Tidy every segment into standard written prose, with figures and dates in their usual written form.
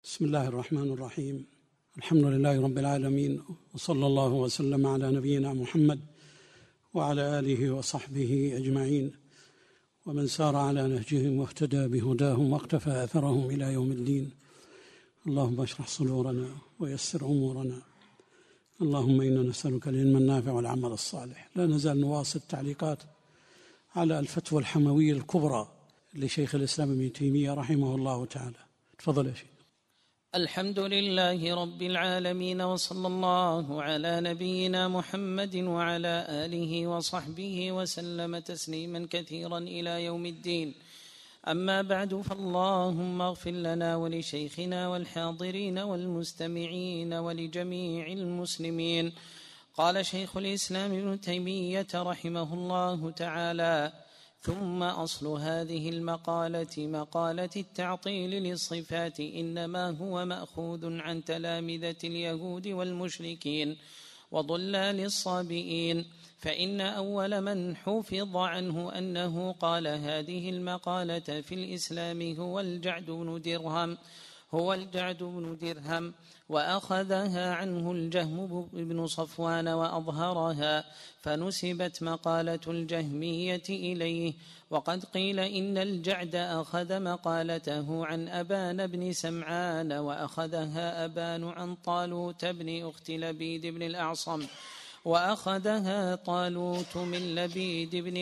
بسم الله الرحمن الرحيم. الحمد لله رب العالمين، وصلى الله وسلم على نبينا محمد وعلى آله وصحبه أجمعين، ومن سار على نهجهم واهتدى بهداهم واقتفى أثرهم إلى يوم الدين. اللهم اشرح صدورنا ويسر أمورنا. اللهم إنا نسألك العلم النافع والعمل الصالح. لا نزال نواصل التعليقات على الفتوى الحموية الكبرى لشيخ الإسلام ابن تيمية رحمه الله تعالى. تفضل يا شيخ. الحمد لله رب العالمين، وصلى الله على نبينا محمد وعلى آله وصحبه وسلم تسليما كثيرا إلى يوم الدين. أما بعد، فاللهم اغفر لنا ولشيخنا والحاضرين والمستمعين ولجميع المسلمين. قال شيخ الإسلام ابن تيمية رحمه الله تعالى: ثم أصل هذه المقالة مقالة التعطيل للصفات إنما هو مأخوذ عن تلامذة اليهود والمشركين وضلال الصابئين، فإن أول من حفظ عنه أنه قال هذه المقالة في الإسلام هو الجعد بن درهم، وأخذها عنه الجهم بن صفوان وأظهرها، فنسبت مقالة الجهمية إليه. وقد قيل إن الجعد أخذ مقالته عن أبان بن سمعان، وأخذها أبان عن طالوت بن أخت لبيد بن الأعصم، وأخذها طالوت من لبيد بن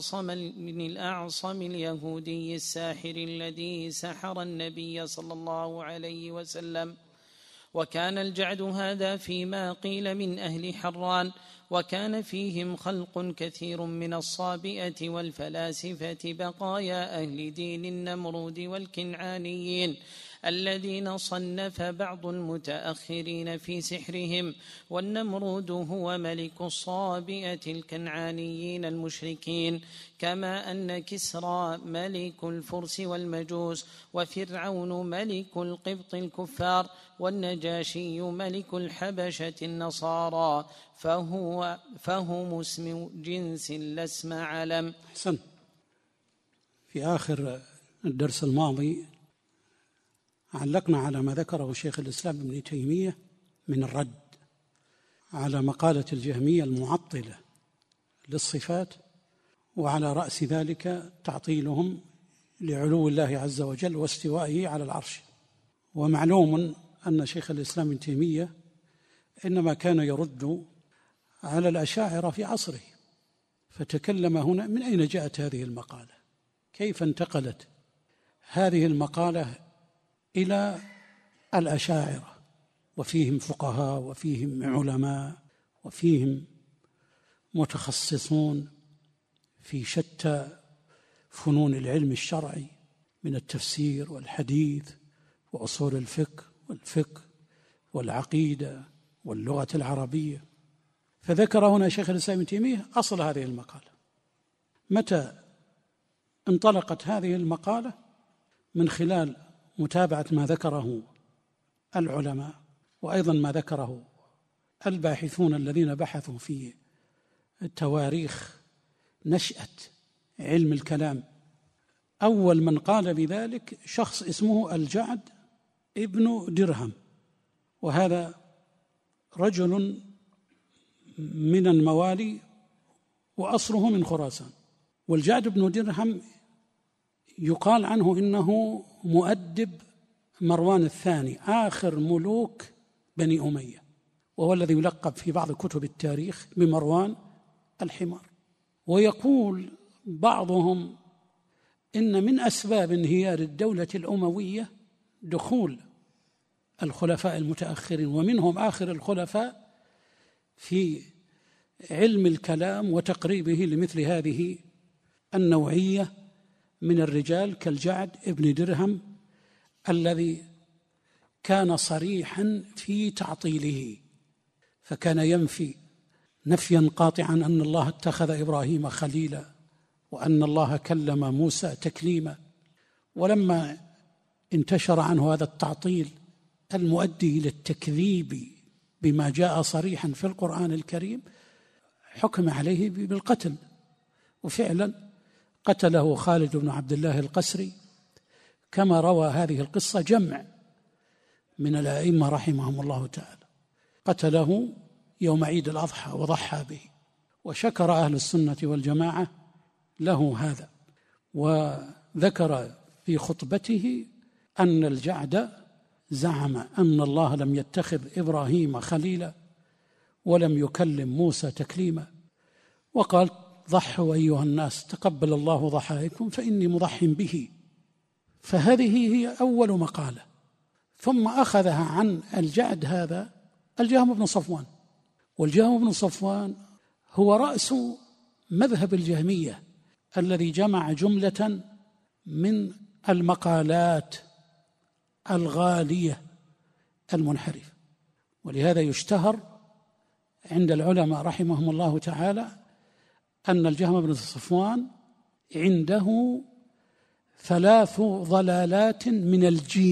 الأعصم اليهودي الساحر الذي سحر النبي صلى الله عليه وسلم. وكان الجعد هذا فيما قيل من أهل حران، وكان فيهم خلق كثير من الصابئة والفلاسفة بقايا أهل دين النمرود والكنعانيين الذين صنف بعض المتأخرين في سحرهم. والنمرود هو ملك الصابئة الكنعانيين المشركين، كما أن كسرى ملك الفرس والمجوس، وفرعون ملك القبط الكفار، والنجاشي ملك الحبشة النصارى، فهم اسم جنس لا اسم علم. أحسن. في آخر الدرس الماضي علقنا على ما ذكره شيخ الإسلام ابن تيمية من الرد على مقالة الجهمية المعطلة للصفات، وعلى رأس ذلك تعطيلهم لعلو الله عز وجل واستوائه على العرش. ومعلوم أن شيخ الإسلام ابن تيمية إنما كان يرد على الأشاعرة في عصره، فتكلم هنا من أين جاءت هذه المقالة، كيف انتقلت هذه المقالة إلى الأشاعرة، وفيهم فقهاء وفيهم علماء وفيهم متخصصون في شتى فنون العلم الشرعي من التفسير والحديث وأصول الفقه والعقيدة واللغة العربية. فذكر هنا شيخ الإسلام ابن تيمية أصل هذه المقالة. متى انطلقت هذه المقالة؟ من خلال متابعة ما ذكره العلماء، وأيضا ما ذكره الباحثون الذين بحثوا في تواريخ نشأة علم الكلام. أول من قال بذلك شخص اسمه الجعد ابن درهم، وهذا رجل من الموالي وأصله من خراسان. والجعد بن درهم يقال عنه إنه مؤدب مروان الثاني آخر ملوك بني أمية، وهو الذي يلقب في بعض كتب التاريخ بمروان الحمار. ويقول بعضهم إن من أسباب انهيار الدولة الأموية دخول الخلفاء المتأخرين، ومنهم آخر الخلفاء، في علم الكلام وتقريبه لمثل هذه النوعية من الرجال كالجعد ابن درهم، الذي كان صريحا في تعطيله، فكان ينفي نفيا قاطعا أن الله اتخذ إبراهيم خليلا وأن الله كلم موسى تكليما. ولما انتشر عنه هذا التعطيل المؤدي إلى التكذيب بما جاء صريحا في القرآن الكريم، حكم عليه بالقتل، وفعلا قتله خالد بن عبد الله القسري، كما روى هذه القصة جمع من الأئمة رحمهم الله تعالى، قتله يوم عيد الأضحى وضحى به، وشكر أهل السنة والجماعة له هذا، وذكر في خطبته أن الجعد زعم أن الله لم يتخذ إبراهيم خليلا ولم يكلم موسى تكليما، وقال: ضحوا أيها الناس تقبل الله ضحاياكم فإني مضح به. فهذه هي أول مقالة. ثم أخذها عن الجعد هذا الجهم بن صفوان، والجهم بن صفوان هو رأس مذهب الجهمية الذي جمع جملة من المقالات الغالية المنحرفة. ولهذا يشتهر عند العلماء رحمهم الله تعالى أن الجهم بن صفوان عنده 3 ضلالات من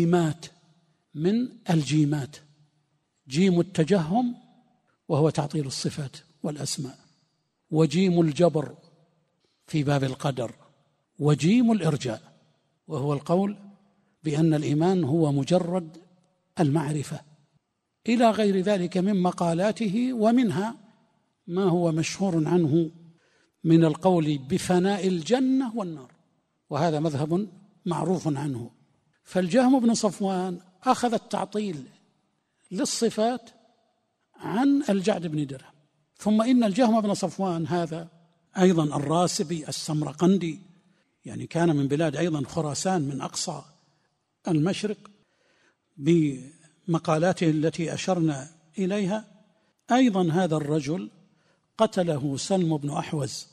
الجيمات: جيم التجهم وهو تعطيل الصفات والأسماء، وجيم الجبر في باب القدر، وجيم الإرجاء وهو القول بأن الإيمان هو مجرد المعرفة، إلى غير ذلك من مقالاته، ومنها ما هو مشهور عنه من القول بفناء الجنة والنار، وهذا مذهب معروف عنه. فالجهم بن صفوان أخذ التعطيل للصفات عن الجعد بن درهم. ثم إن الجهم بن صفوان هذا أيضا الراسبي السمرقندي، يعني كان من بلاد أيضا خراسان من أقصى المشرق، بمقالاته التي أشرنا إليها. أيضا هذا الرجل قتله سلم بن أحوز،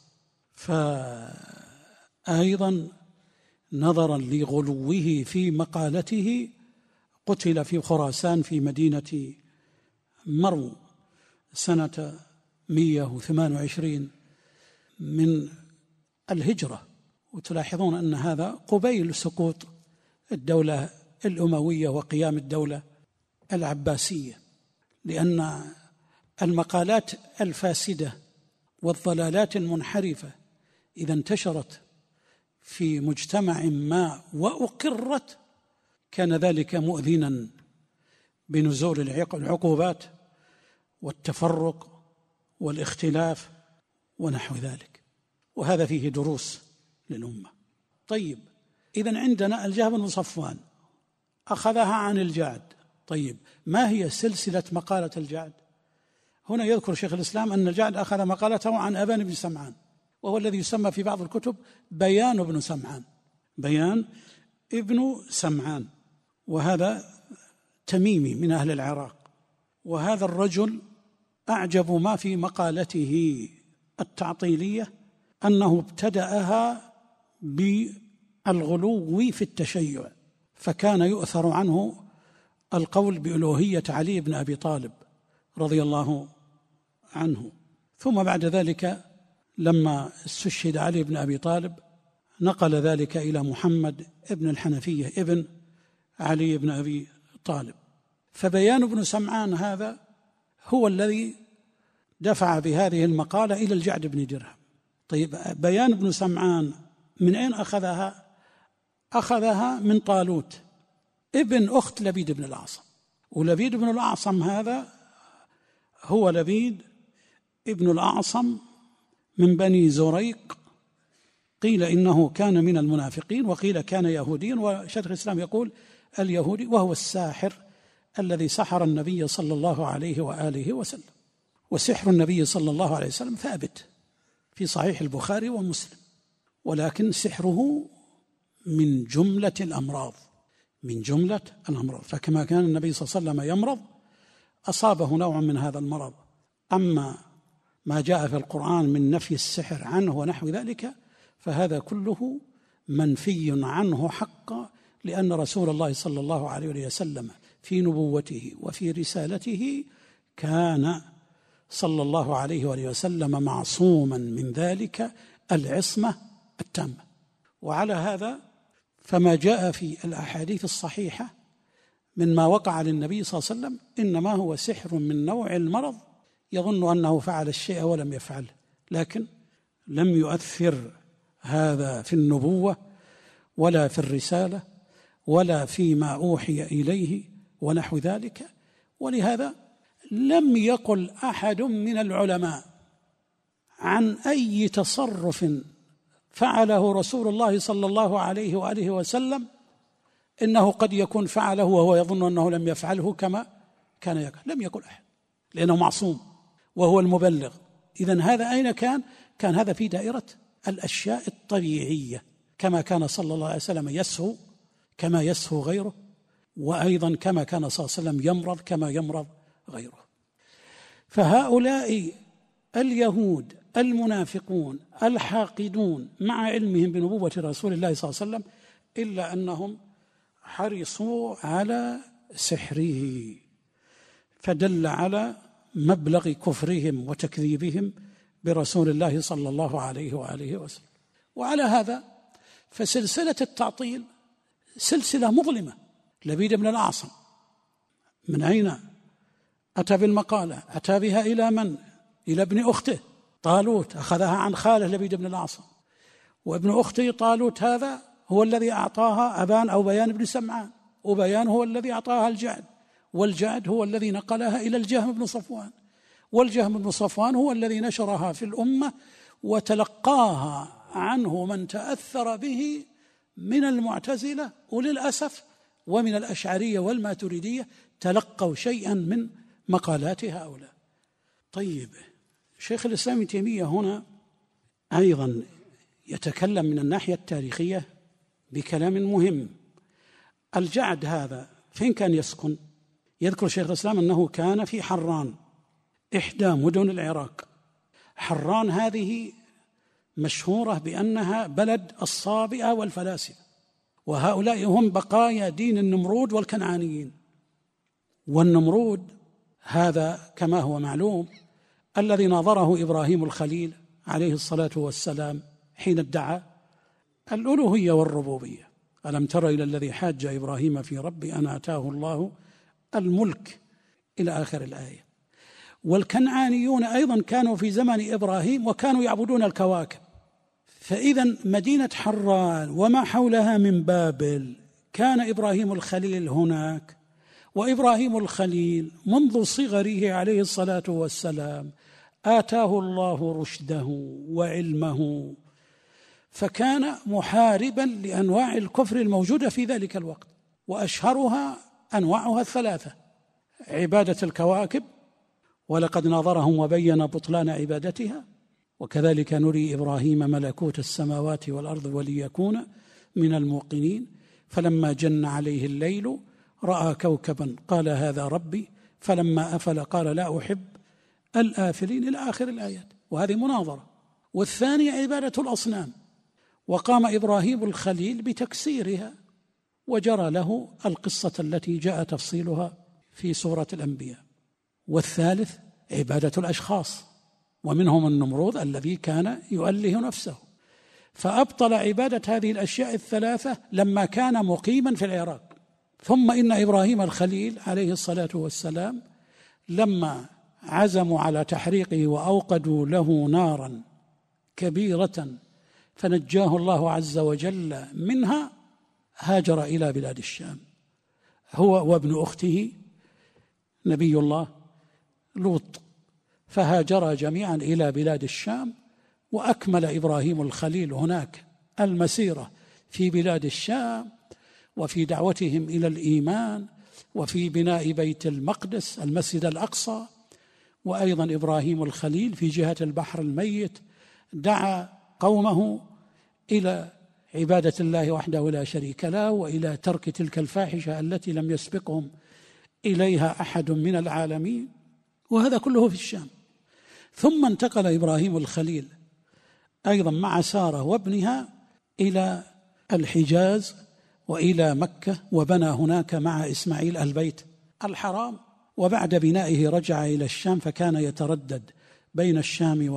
فأيضا نظرا لغلوه في مقالته قتل في خراسان في مدينة مرو سنة 128 من الهجرة. وتلاحظون أن هذا قبيل سقوط الدولة الأموية وقيام الدولة العباسية، لأن المقالات الفاسدة والضلالات المنحرفة إذا انتشرت في مجتمع ما وأقرت كان ذلك مؤذنا بنزول العقوبات والتفرق والاختلاف ونحو ذلك، وهذا فيه دروس للأمة. طيب، إذن عندنا الجهم بن صفوان أخذها عن الجعد. طيب، ما هي سلسلة مقالة الجعد؟ هنا يذكر شيخ الإسلام أن الجعد أخذ مقالته عن أبان بن سمعان، وهو الذي يسمى في بعض الكتب بيان ابن سمعان، بيان ابن سمعان، وهذا تميمي من أهل العراق. وهذا الرجل أعجب ما في مقالته التعطيلية أنه ابتدأها بالغلو في التشيع، فكان يؤثر عنه القول بألوهية علي بن أبي طالب رضي الله عنه. ثم بعد ذلك لما استشهد علي بن أبي طالب نقل ذلك إلى محمد ابن الحنفية ابن علي بن أبي طالب. فبيان ابن سمعان هذا هو الذي دفع بهذه المقالة إلى الجعد بن درهم. طيب، بيان ابن سمعان من أين أخذها؟ أخذها من طالوت ابن أخت لبيد بن الأعصم، ولبيد بن الأعصم هذا هو لبيد ابن الأعصم من بني زريق، قيل إنه كان من المنافقين وقيل كان يهوديا، وشيخ الإسلام يقول اليهودي، وهو الساحر الذي سحر النبي صلى الله عليه وآله وسلم. وسحر النبي صلى الله عليه وسلم ثابت في صحيح البخاري ومسلم، ولكن سحره من جملة الأمراض، من جملة الأمراض. فكما كان النبي صلى الله عليه وسلم يمرض أصابه نوع من هذا المرض. أما ما جاء في القرآن من نفي السحر عنه ونحو ذلك فهذا كله منفي عنه حقا، لأن رسول الله صلى الله عليه وسلم في نبوته وفي رسالته كان صلى الله عليه وسلم معصوما من ذلك العصمة التامة. وعلى هذا فما جاء في الأحاديث الصحيحة مما وقع للنبي صلى الله عليه وسلم إنما هو سحر من نوع المرض، يظن أنه فعل الشيء ولم يفعله، لكن لم يؤثر هذا في النبوة ولا في الرسالة ولا فيما أوحي إليه ونحو ذلك. ولهذا لم يقل أحد من العلماء عن أي تصرف فعله رسول الله صلى الله عليه وآله وسلم إنه قد يكون فعله وهو يظن أنه لم يفعله كما كان يقول. لم يقل أحد، لأنه معصوم وهو المبلغ. إذن هذا أين كان؟ كان هذا في دائرة الأشياء الطبيعية، كما كان صلى الله عليه وسلم يسهو كما يسهو غيره، وأيضا كما كان صلى الله عليه وسلم يمرض كما يمرض غيره. فهؤلاء اليهود المنافقون الحاقدون مع علمهم بنبوة رسول الله صلى الله عليه وسلم إلا أنهم حرصوا على سحره، فدل على مبلغ كفرهم وتكذيبهم برسول الله صلى الله عليه وآله وسلم. وعلى هذا فسلسلة التعطيل سلسلة مظلمة. لبيد بن الأعصم من أين أتى بالمقالة؟ أتى بها إلى من؟ إلى ابن أخته طالوت، أخذها عن خاله لبيد بن الأعصم، وابن أخته طالوت هذا هو الذي أعطاها أبان أو بيان بن سمعان، وبيان هو الذي أعطاها الجعد، والجعد هو الذي نقلها إلى الجهم بن صفوان، والجهم بن صفوان هو الذي نشرها في الأمة وتلقاها عنه من تأثر به من المعتزلة، وللأسف ومن الأشعرية والماتريدية تلقوا شيئا من مقالات هؤلاء. طيب، شيخ الإسلام ابن تيمية هنا أيضا يتكلم من الناحية التاريخية بكلام مهم. الجعد هذا فين كان يسكن؟ يذكر شيخ الإسلام أنه كان في حران، إحدى مدن العراق. حران هذه مشهورة بأنها بلد الصابئة والفلاسفة، وهؤلاء هم بقايا دين النمرود والكنعانيين. والنمرود هذا كما هو معلوم الذي ناظره إبراهيم الخليل عليه الصلاة والسلام حين ادعى الألوهية والربوبية. ألم تر إلى الذي حاج إبراهيم في ربه أن آتاه الله الملك إلى آخر الآية. والكنعانيون أيضا كانوا في زمن إبراهيم وكانوا يعبدون الكواكب. فإذا مدينة حران وما حولها من بابل كان إبراهيم الخليل هناك، وإبراهيم الخليل منذ صغره عليه الصلاة والسلام آتاه الله رشده وعلمه، فكان محاربا لأنواع الكفر الموجودة في ذلك الوقت، وأشهرها أنواعها الثلاثة: عبادة الكواكب، ولقد ناظرهم وبين بطلان عبادتها، وكذلك نري إبراهيم ملكوت السماوات والأرض وليكون من الموقنين، فلما جن عليه الليل رأى كوكبا قال هذا ربي، فلما أفل قال لا أحب الآفلين، إلى آخر الآيات. وهذه مناظرة. والثانية عبادة الأصنام، وقام إبراهيم الخليل بتكسيرها، وجرى له القصة التي جاء تفصيلها في سورة الأنبياء. والثالث عبادة الأشخاص، ومنهم النمرود الذي كان يؤله نفسه، فأبطل عبادة هذه الأشياء الثلاثة لما كان مقيما في العراق. ثم إن إبراهيم الخليل عليه الصلاة والسلام لما عزموا على تحريقه وأوقدوا له نارا كبيرة فنجاه الله عز وجل منها، هاجر إلى بلاد الشام هو وابن أخته نبي الله لوط، فهاجرا جميعا إلى بلاد الشام. وأكمل إبراهيم الخليل هناك المسيرة في بلاد الشام، وفي دعوتهم إلى الإيمان، وفي بناء بيت المقدس المسجد الأقصى. وأيضا إبراهيم الخليل في جهة البحر الميت دعا قومه إلى عبادة الله وحده لا شريك له، وإلى ترك تلك الفاحشة التي لم يسبقهم إليها أحد من العالمين، وهذا كله في الشام. ثم انتقل إبراهيم الخليل أيضا مع سارة وابنها إلى الحجاز وإلى مكة، وبنى هناك مع إسماعيل البيت الحرام. وبعد بنائه رجع إلى الشام، فكان يتردد بين الشام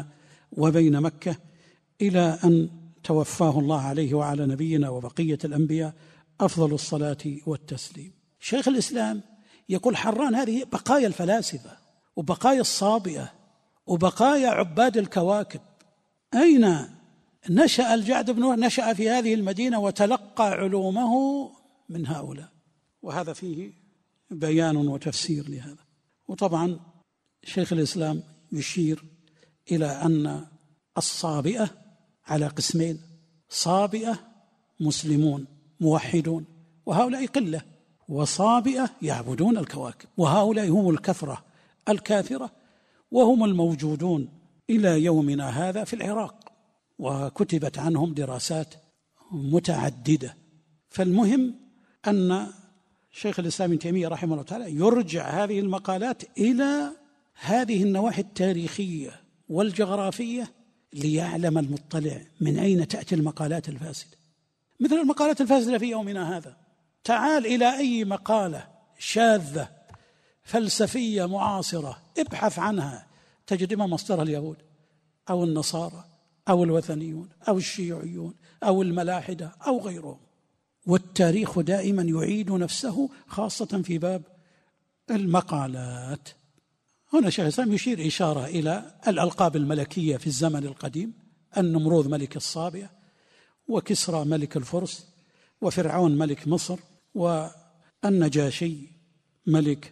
وبين مكة إلى أن توفاه الله عليه وعلى نبينا وبقية الأنبياء أفضل الصلاة والتسليم. شيخ الإسلام يقول حران هذه بقايا الفلاسفة وبقايا الصابئة وبقايا عباد الكواكب. أين نشأ الجعد بن وهب؟ نشأ في هذه المدينة وتلقى علومه من هؤلاء، وهذا فيه بيان وتفسير لهذا. وطبعا شيخ الإسلام يشير إلى أن الصابئة على قسمين: صابئة مسلمون موحدون وهؤلاء قلة، وصابئة يعبدون الكواكب وهؤلاء هم الكثرة الكاثرة، وهم الموجودون إلى يومنا هذا في العراق، وكتبت عنهم دراسات متعددة. فالمهم أن شيخ الإسلام ابن تيمية رحمه الله تعالى يرجع هذه المقالات إلى هذه النواحي التاريخية والجغرافية ليعلم المطلع من أين تأتي المقالات الفاسدة، مثل المقالات الفاسدة في يومنا هذا. تعال إلى أي مقالة شاذة فلسفية معاصرة ابحث عنها، تجد إما مصدرها اليهود أو النصارى أو الوثنيون أو الشيوعيون أو الملاحدة أو غيرهم. والتاريخ دائما يعيد نفسه خاصة في باب المقالات. هنا شيخ الإسلام يشير إشارة إلى الألقاب الملكية في الزمن القديم: النمروذ ملك الصابئة، وكسرى ملك الفرس، وفرعون ملك مصر، والنجاشي ملك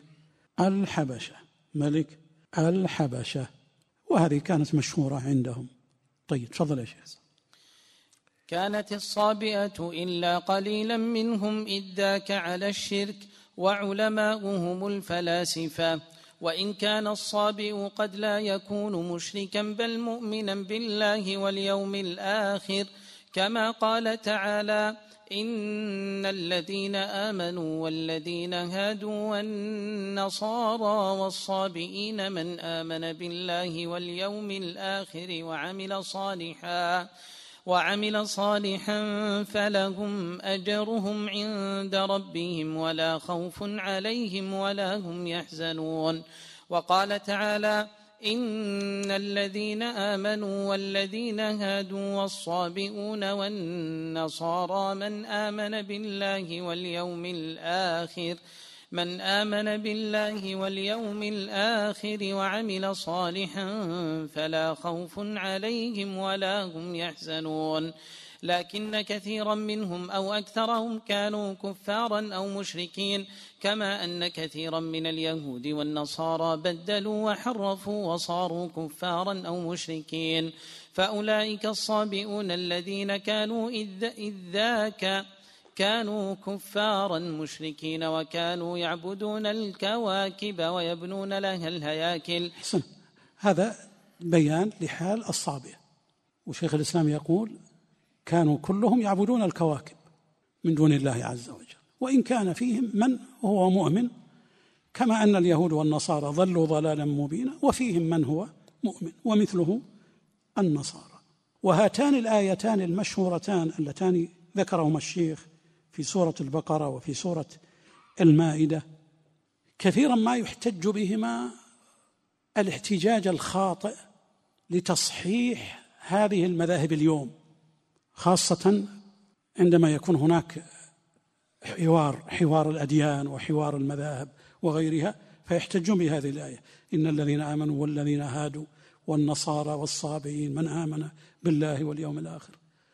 الحبشة وهذه كانت مشهورة عندهم. طيب تفضل يا شيخ. كانت الصابئة إلا قليلا منهم إذ ذاك على الشرك وعلماؤهم الفلاسفة، وإن كان الصابئ قد لا يكون مشركا بل مؤمنا بالله واليوم الآخر، كما قال تعالى: إن الذين آمنوا والذين هادوا والنصارى والصابئين من آمن بالله واليوم الآخر وعمل صالحا فلهم أجرهم عند ربهم ولا خوف عليهم ولا هم يحزنون. وقال تعالى: إن الذين آمنوا والذين هادوا والصابئون والنصارى من آمن بالله واليوم الآخر وعمل صالحا فلا خوف عليهم ولا هم يحزنون. لكن كثيرا منهم أو أكثرهم كانوا كفارا أو مشركين، كما أن كثيرا من اليهود والنصارى بدلوا وحرفوا وصاروا كفارا أو مشركين. فأولئك الصابئون الذين كانوا إذ ذاك كانوا كفارا مشركين وكانوا يعبدون الكواكب ويبنون لها الهياكل. هذا بيان لحال الصابئة. وشيخ الإسلام يقول: كانوا كلهم يعبدون الكواكب من دون الله عز وجل، وإن كان فيهم من هو مؤمن، كما أن اليهود والنصارى ضلوا ضلالا مبينا، وفيهم من هو مؤمن ومثله النصارى. وهاتان الآيتان المشهورتان اللتان ذكرهما الشيخ في سورة البقرة وفي سورة المائدة كثيرا ما يحتج بهما الاحتجاج الخاطئ لتصحيح هذه المذاهب اليوم، خاصة عندما يكون هناك حوار الأديان وحوار المذاهب وغيرها، فيحتجون بهذه الآية: إن الذين آمنوا والذين هادوا والنصارى والصابئين من آمن بالله واليوم الآخر.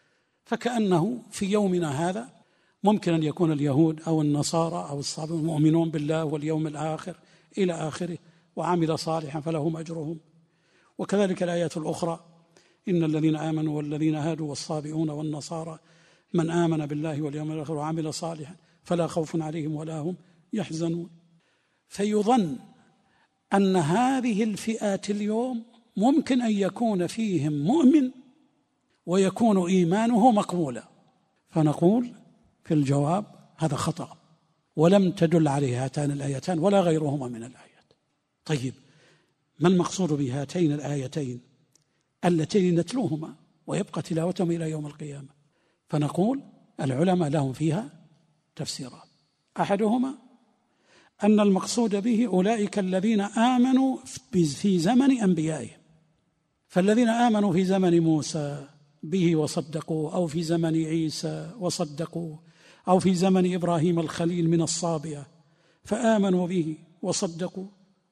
فكأنه في يومنا هذا ممكن أن يكون اليهود أو النصارى أو الصابئين مؤمنون بالله واليوم الآخر إلى آخره وعمل صالحا فلهم أجرهم. وكذلك الآيات الأخرى: إن الذين آمنوا والذين هادوا والصابئون والنصارى من آمن بالله واليوم الآخر وعمل صالحا فلا خوف عليهم ولا هم يحزنون. فيظن أن هذه الفئات اليوم ممكن أن يكون فيهم مؤمن ويكون إيمانه مقبولا، فنقول في الجواب: هذا خطأ، ولم تدل عليه هاتان الآيتان ولا غيرهما من الآيات. طيب، ما المقصود بهاتين الآيتين اللتين نتلوهما ويبقى تلاوتهم إلى يوم القيامة؟ فنقول العلماء لهم فيها تفسيرات. أحدهما أن المقصود به أولئك الذين آمنوا في زمن أنبيائهم، فالذين آمنوا في زمن موسى به وصدقوا، أو في زمن عيسى وصدقوا، أو في زمن إبراهيم الخليل من الصابئة فآمنوا به وصدقوا،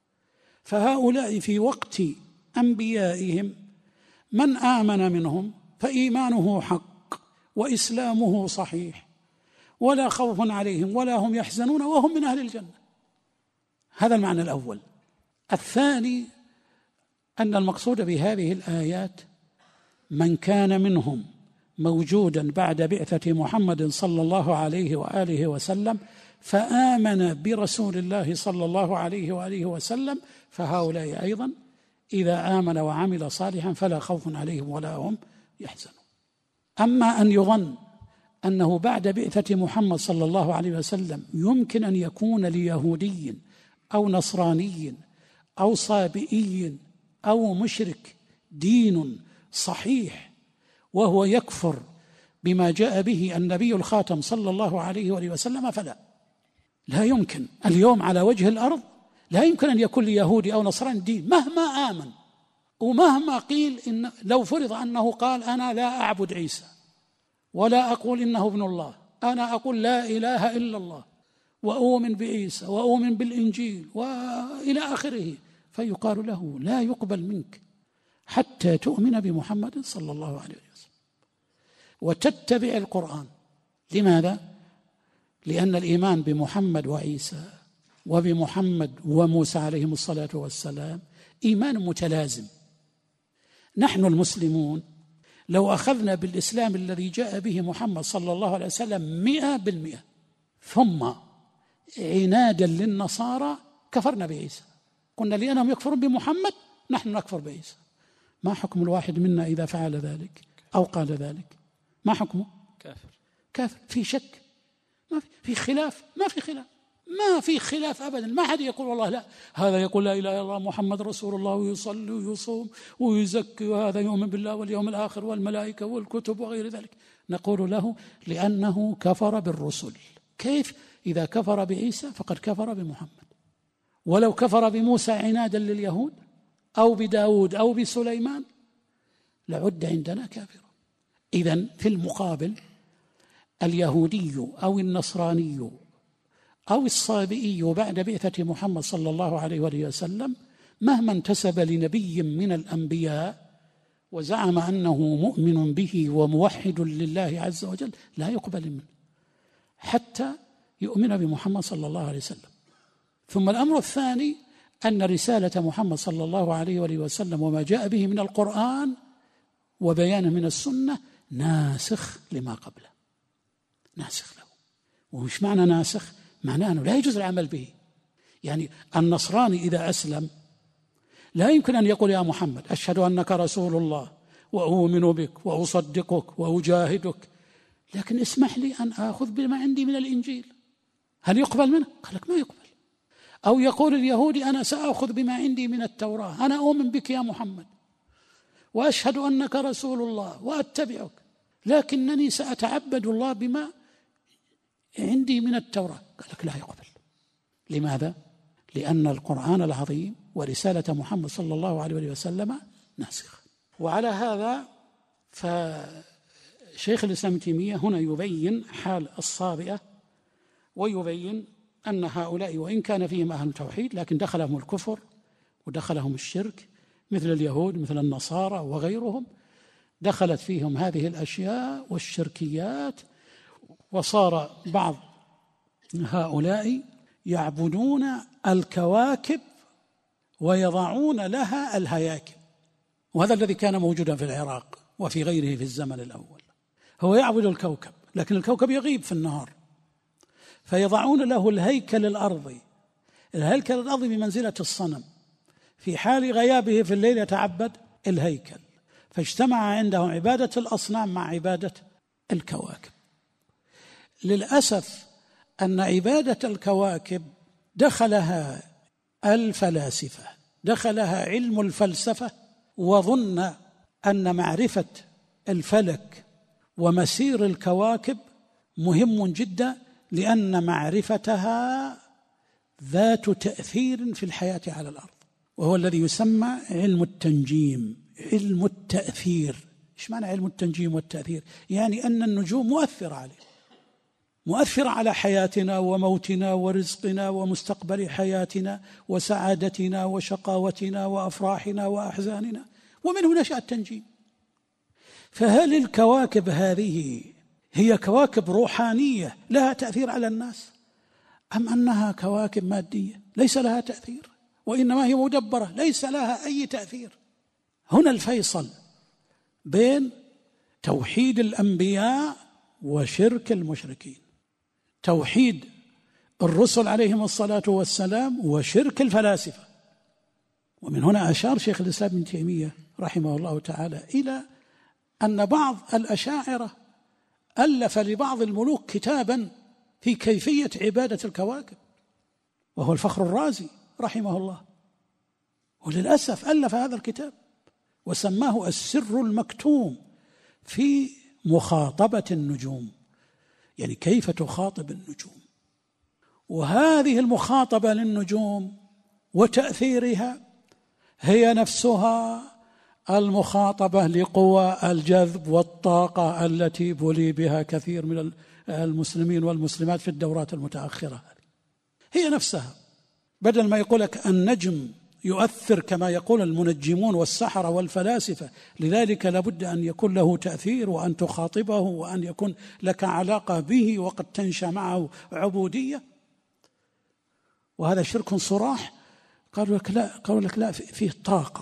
فهؤلاء في وقت أنبيائهم من آمن منهم فإيمانه حق وإسلامه صحيح ولا خوف عليهم ولا هم يحزنون وهم من أهل الجنة. هذا المعنى الأول. الثاني أن المقصود بهذه الآيات من كان منهم موجودا بعد بعثة محمد صلى الله عليه وآله وسلم فآمن برسول الله صلى الله عليه وآله وسلم فهؤلاء أيضا إذا آمن وعمل صالحا فلا خوف عليهم ولا هم يحزنون. أما أن يظن أنه بعد بعثة محمد صلى الله عليه وسلم يمكن أن يكون ليهودي أو نصراني أو صابئي أو مشرك دين صحيح وهو يكفر بما جاء به النبي الخاتم صلى الله عليه وآله وسلم، فلا، لا يمكن. اليوم على وجه الأرض لا يمكن أن يكون ليهودي أو نصراني دين مهما آمن ومهما قيل. إن لو فرض أنه قال أنا لا أعبد عيسى ولا أقول إنه ابن الله، أنا أقول لا إله إلا الله وأؤمن بعيسى وأؤمن بالإنجيل وإلى آخره، فيقال له لا يقبل منك حتى تؤمن بمحمد صلى الله عليه وسلم وتتبع القرآن. لماذا؟ لأن الإيمان بمحمد وعيسى وبمحمد وموسى عليهم الصلاة والسلام إيمان متلازم. نحن المسلمون لو أخذنا بالإسلام الذي جاء به محمد صلى الله عليه وسلم 100%، ثم عنادا للنصارى كفرنا بعيسى، قلنا لأنهم يكفرون بمحمد نحن نكفر بعيسى، ما حكم الواحد منا إذا فعل ذلك أو قال ذلك؟ ما حكمه؟ كافر. في شك؟ ما في خلاف؟ ما في خلاف أبدا. ما حد يقول والله لا، هذا يقول لا إله إلا الله محمد رسول الله ويصلي ويصوم ويزكي، وهذا يؤمن بالله واليوم الآخر والملائكة والكتب وغير ذلك. نقول له لأنه كفر بالرسل. كيف؟ إذا كفر بعيسى فقد كفر بمحمد، ولو كفر بموسى عنادا لليهود أو بداود أو بسليمان لعد عندنا كافرا. إذن في المقابل اليهودي أو النصراني أو الصابئي بعد بعثة محمد صلى الله عليه وآله وسلم مهما انتسب لنبي من الأنبياء وزعم أنه مؤمن به وموحد لله عز وجل لا يقبل منه حتى يؤمن بمحمد صلى الله عليه وسلم. ثم الأمر الثاني أن رسالة محمد صلى الله عليه وآله وسلم وما جاء به من القرآن وبيانه من السنة ناسخ لما قبله، ناسخ له. ومش معنى ناسخ؟ معناه أنه لا يجوز العمل به. يعني النصراني إذا أسلم لا يمكن أن يقول يا محمد أشهد أنك رسول الله وأؤمن بك وأصدقك وأجاهدك، لكن اسمح لي أن آخذ بما عندي من الإنجيل. هل يقبل منه؟ قال لك ما يقبل. أو يقول اليهودي أنا سأخذ بما عندي من التوراة، أنا أؤمن بك يا محمد وأشهد أنك رسول الله وأتبعك، لكنني سأتعبد الله بما عندي من التوراة. قال لك لا يقبل. لماذا؟ لأن القرآن العظيم ورسالة محمد صلى الله عليه وسلم ناسخ. وعلى هذا فشيخ الإسلام ابن تيمية هنا يبين حال الصابئة، ويبين أن هؤلاء وإن كان فيهم أهل التوحيد لكن دخلهم الكفر ودخلهم الشرك، مثل اليهود مثل النصارى وغيرهم دخلت فيهم هذه الأشياء والشركيات، وصار بعض هؤلاء يعبدون الكواكب ويضعون لها الهياكل. وهذا الذي كان موجودا في العراق وفي غيره في الزمن الأول. هو يعبد الكوكب لكن الكوكب يغيب في النهار، فيضعون له الهيكل الأرضي. الهيكل الأرضي بمنزلة الصنم، في حال غيابه في الليل يتعبد الهيكل. فاجتمع عندهم عبادة الأصنام مع عبادة الكواكب. للأسف أن عبادة الكواكب دخلها الفلاسفة، دخلها علم الفلسفة، وظن أن معرفة الفلك ومسير الكواكب مهم جدا، لأن معرفتها ذات تأثير في الحياة على الأرض، وهو الذي يسمى علم التنجيم، علم التأثير. إيش معنى علم التنجيم والتأثير؟ يعني أن النجوم مؤثرة عليه، مؤثرة على حياتنا وموتنا ورزقنا ومستقبل حياتنا وسعادتنا وشقاوتنا وأفراحنا وأحزاننا، ومنه نشأ التنجيم. فهل الكواكب هذه هي كواكب روحانية لها تأثير على الناس، أم أنها كواكب مادية ليس لها تأثير، وإنما هي مدبرة ليس لها أي تأثير. هنا الفيصل بين توحيد الأنبياء وشرك المشركين، توحيد الرسل عليهم الصلاة والسلام وشرك الفلاسفة. ومن هنا أشار شيخ الإسلام ابن تيمية رحمه الله تعالى إلى أن بعض الأشاعرة ألف لبعض الملوك كتابا في كيفية عبادة الكواكب، وهو الفخر الرازي رحمه الله، وللأسف ألف هذا الكتاب وسماه السر المكتوم في مخاطبة النجوم، يعني كيف تخاطب النجوم. وهذه المخاطبة للنجوم وتأثيرها هي نفسها المخاطبة لقوى الجذب والطاقة التي بلي بها كثير من المسلمين والمسلمات في الدورات المتأخرة. هي نفسها، بدل ما يقولك النجم يؤثر كما يقول المنجمون والسحرة والفلاسفة، لذلك لابد أن يكون له تأثير وأن تخاطبه وأن يكون لك علاقة به وقد تنشأ معه عبودية، وهذا شرك صراح. قالوا لك لا فيه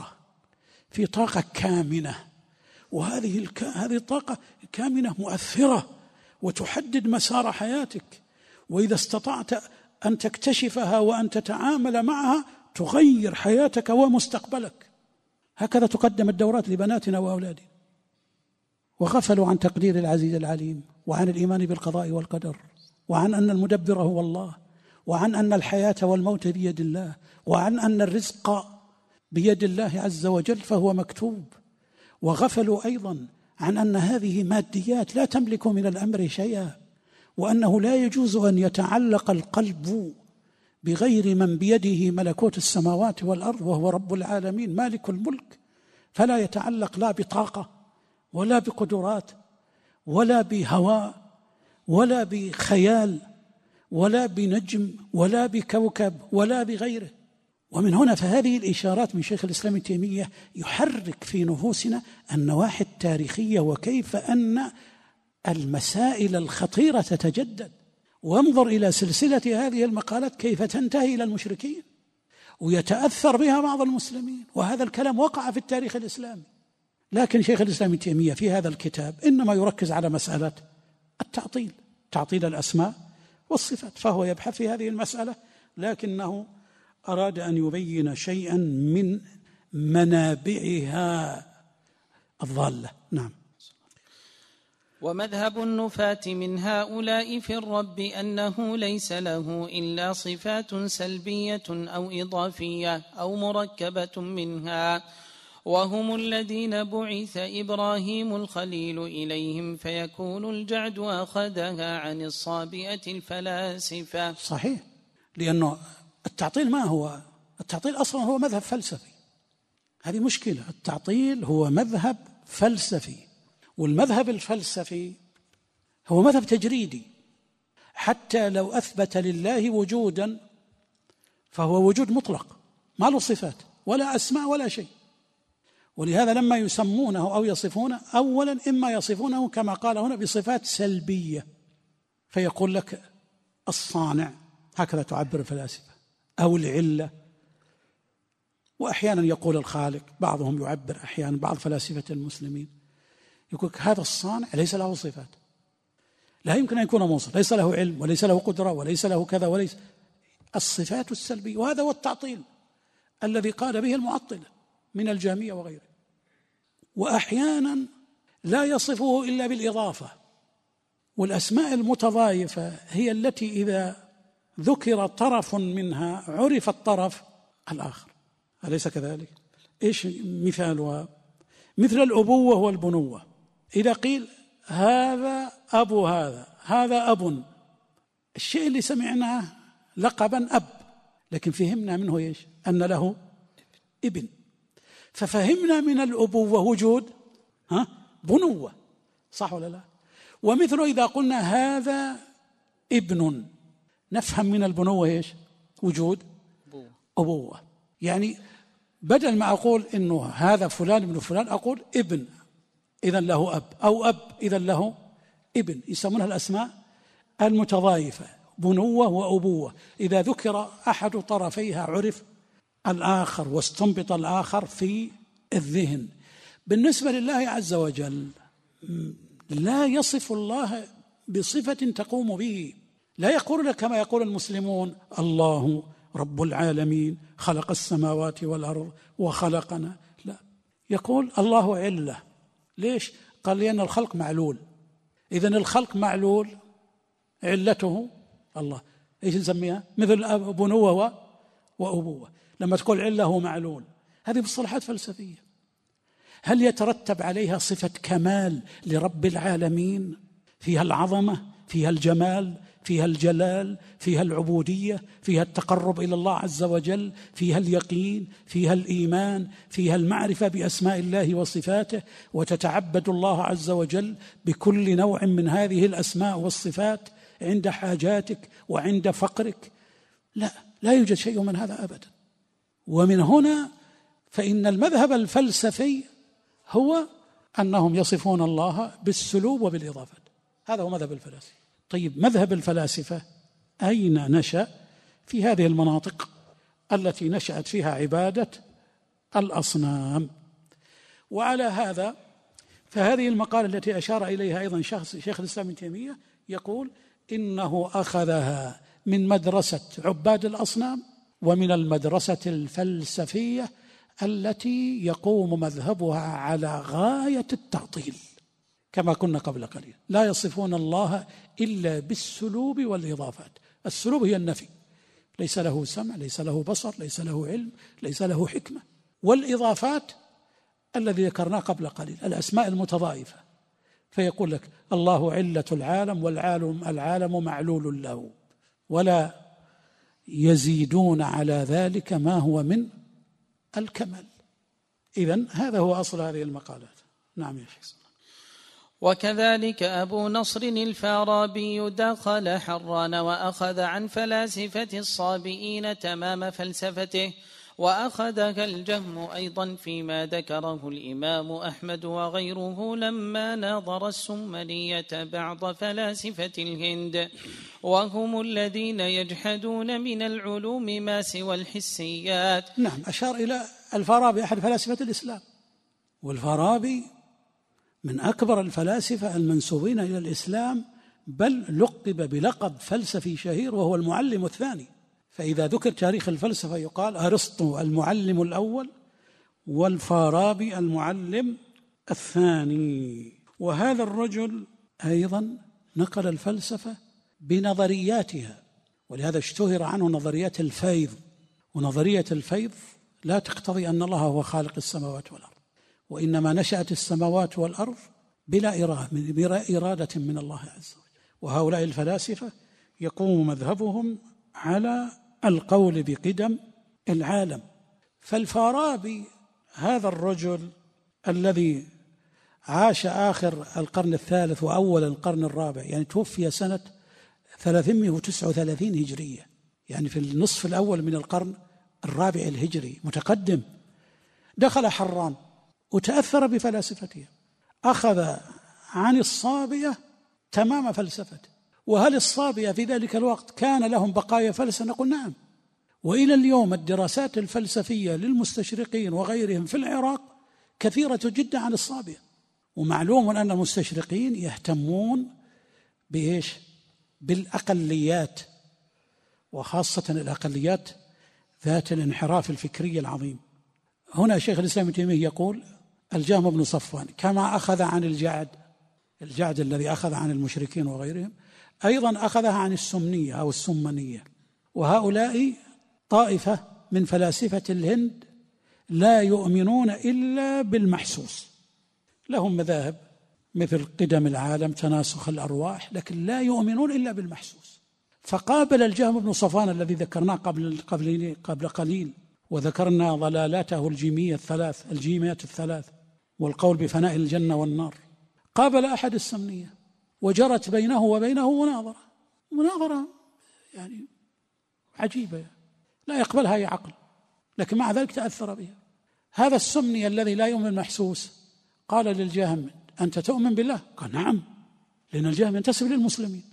طاقة كامنة، وهذه الطاقة كامنة مؤثرة وتحدد مسار حياتك، وإذا استطعت أن تكتشفها وأن تتعامل معها تغير حياتك ومستقبلك. هكذا تقدم الدورات لبناتنا وأولادنا، وغفلوا عن تقدير العزيز العليم، وعن الإيمان بالقضاء والقدر، وعن أن المدبر هو الله، وعن أن الحياة والموت بيد الله، وعن أن الرزق بيد الله عز وجل فهو مكتوب. وغفلوا أيضا عن أن هذه ماديات لا تملك من الأمر شيئا، وأنه لا يجوز أن يتعلق القلب بغير من بيده ملكوت السماوات والأرض، وهو رب العالمين مالك الملك، فلا يتعلق لا بطاقة ولا بقدرات ولا بهواء ولا بخيال ولا بنجم ولا بكوكب ولا بغيره. ومن هنا فهذه الإشارات من شيخ الإسلام ابن تيمية يحرك في نفوسنا النواحي التاريخية، وكيف أن المسائل الخطيرة تتجدد. وانظر إلى سلسلة هذه المقالات كيف تنتهي إلى المشركين ويتأثر بها بعض المسلمين، وهذا الكلام وقع في التاريخ الإسلامي. لكن شيخ الإسلام ابن تيمية في هذا الكتاب إنما يركز على مسألة التعطيل، تعطيل الأسماء والصفات، فهو يبحث في هذه المسألة، لكنه أراد أن يبين شيئا من منابعها الضالة. نعم. ومذهب النفاة من هؤلاء في الرب أنه ليس له إلا صفات سلبية أو إضافية أو مركبة منها، وهم الذين بعث إبراهيم الخليل إليهم، فيكون الجعد أخذها عن الصابئة الفلاسفة. صحيح، لأنه التعطيل ما هو؟ التعطيل أصلا هو مذهب فلسفي، هذه مشكلة. التعطيل هو مذهب فلسفي، والمذهب الفلسفي هو مذهب تجريدي، حتى لو أثبت لله وجودا فهو وجود مطلق ما له صفات ولا أسماء ولا شيء. ولهذا لما يسمونه أو يصفونه، أولا إما يصفونه كما قال هنا بصفات سلبية، فيقول لك الصانع، هكذا تعبر الفلاسفة، أو العلة، وأحيانا يقول الخالق. بعضهم يعبر أحيانا، بعض فلاسفة المسلمين يقول هذا الصانع ليس له صفات، لا يمكن أن يكون موصوف، ليس له علم وليس له قدرة وليس له كذا وليس، الصفات السلبية. وهذا هو التعطيل الذي قال به المعطلة من الجهمية وغيره. وأحيانا لا يصفه إلا بالإضافة، والأسماء المتضايفة هي التي إذا ذكر طرف منها عرف الطرف الآخر، أليس كذلك؟ إيش مثالها؟ مثل الأبوة والبنوة، إذا قيل هذا أبو هذا أب، الشيء اللي سمعناه لقبا أب، لكن فهمنا منه إيش؟ أن له ابن، ففهمنا من الأبوة وجود بنوة، صح ولا لا؟ ومثل إذا قلنا هذا ابن، نفهم من البنوة إيش؟ وجود أبوة. يعني بدل ما أقول إنه هذا فلان ابن فلان، أقول ابن إذن له أب، أو أب إذن له ابن. يسمونها الأسماء المتضايفة. بنوة وأبوة، إذا ذكر أحد طرفيها عرف الآخر واستنبط الآخر في الذهن. بالنسبة لله عز وجل لا يصف الله بصفة تقوم به، لا يقول لك كما يقول المسلمون الله رب العالمين خلق السماوات والأرض وخلقنا، لا، يقول الله علة. ليش؟ قال لأن الخلق معلول، إذن الخلق معلول علته الله. إيش نسميها؟ مثل بنوة وأبوة. لما تقول علة معلول، هذه مصطلحات فلسفية. هل يترتب عليها صفة كمال لرب العالمين فيها العظمة، فيها الجمال، فيها الجلال، فيها العبودية، فيها التقرب إلى الله عز وجل، فيها اليقين، فيها الإيمان، فيها المعرفة بأسماء الله وصفاته، وتتعبد الله عز وجل بكل نوع من هذه الأسماء والصفات عند حاجاتك وعند فقرك؟ لا يوجد شيء من هذا أبدا. ومن هنا فإن المذهب الفلسفي هو أنهم يصفون الله بالسلوب وبالإضافات، هذا هو مذهب الفلاسفة. طيب مذهب الفلاسفة أين نشأ؟ في هذه المناطق التي نشأت فيها عبادة الأصنام. وعلى هذا فهذه المقالة التي أشار إليها أيضا شيخ الإسلام ابن تيمية يقول إنه أخذها من مدرسة عباد الأصنام ومن المدرسة الفلسفية التي يقوم مذهبها على غاية التعطيل، كما كنا قبل قليل، لا يصفون الله إلا بالسلوب والإضافات. السلوب هي النفي، ليس له سمع، ليس له بصر، ليس له علم، ليس له حكمة. والإضافات الذي ذكرناه قبل قليل، الأسماء المتضايفة، فيقول لك الله علة العالم والعالم معلول له، ولا يزيدون على ذلك ما هو من الكمال. إذن هذا هو أصل هذه المقالات. نعم يا شيخ. وكذلك أبو نصر الفارابي دخل حران وأخذ عن فلاسفة الصابئين تمام فلسفته، وأخذها الجهم أيضا فيما ذكره الإمام أحمد وغيره لما ناظر السمنية بعض فلاسفة الهند، وهم الذين يجحدون من العلوم ما سوى الحسيات. نعم، أشار إلى الفارابي أحد فلاسفة الإسلام، والفارابي من أكبر الفلاسفة المنسوبين إلى الإسلام، بل لقب بلقب فلسفي شهير وهو المعلم الثاني. فإذا ذكر تاريخ الفلسفة يقال أرسطو المعلم الأول والفارابي المعلم الثاني. وهذا الرجل أيضا نقل الفلسفة بنظرياتها، ولهذا اشتهر عنه نظريات الفيض. ونظرية الفيض لا تقتضي أن الله هو خالق السماوات والأرض، وإنما نشأت السماوات والأرض بلا إرادة من الله عز وجل. وهؤلاء الفلاسفة يقوم مذهبهم على القول بقدم العالم. فالفارابي هذا الرجل الذي عاش آخر القرن الثالث وأول القرن الرابع، يعني توفي سنة 339 هجرية، يعني في النصف الأول من القرن الرابع الهجري، متقدم. دخل حران وتأثر بفلاسفتها، أخذ عن الصابية تمام فلسفته. وهل الصابية في ذلك الوقت كان لهم بقايا فلسفة؟ نقول نعم. وإلى اليوم الدراسات الفلسفية للمستشرقين وغيرهم في العراق كثيرة جدا عن الصابية. ومعلوم أن المستشرقين يهتمون بإيش؟ بالأقليات، وخاصة الأقليات ذات الانحراف الفكري العظيم. هنا شيخ الإسلام ابن تيمية يقول الجهم بن صفوان كما أخذ عن الجعد الذي أخذ عن المشركين وغيرهم، أيضا أخذها عن السمنية أو السمنية. وهؤلاء طائفة من فلاسفة الهند لا يؤمنون إلا بالمحسوس، لهم مذاهب مثل قدم العالم، تناسخ الأرواح، لكن لا يؤمنون إلا بالمحسوس. فقابل الجهم بن صفوان الذي ذكرناه قبل قليل، وذكرنا ضلالاته الجيميات الثلاث والقول بفناء الجنة والنار، قابل أحد السمنية وجرت بينه وبينه مناظرة يعني عجيبة لا يقبلها أي عقل، لكن مع ذلك تأثر بها. هذا السمني الذي لا يؤمن المحسوس قال للجهم أنت تؤمن بالله؟ قال نعم، لأن الجهم ينتسب للمسلمين.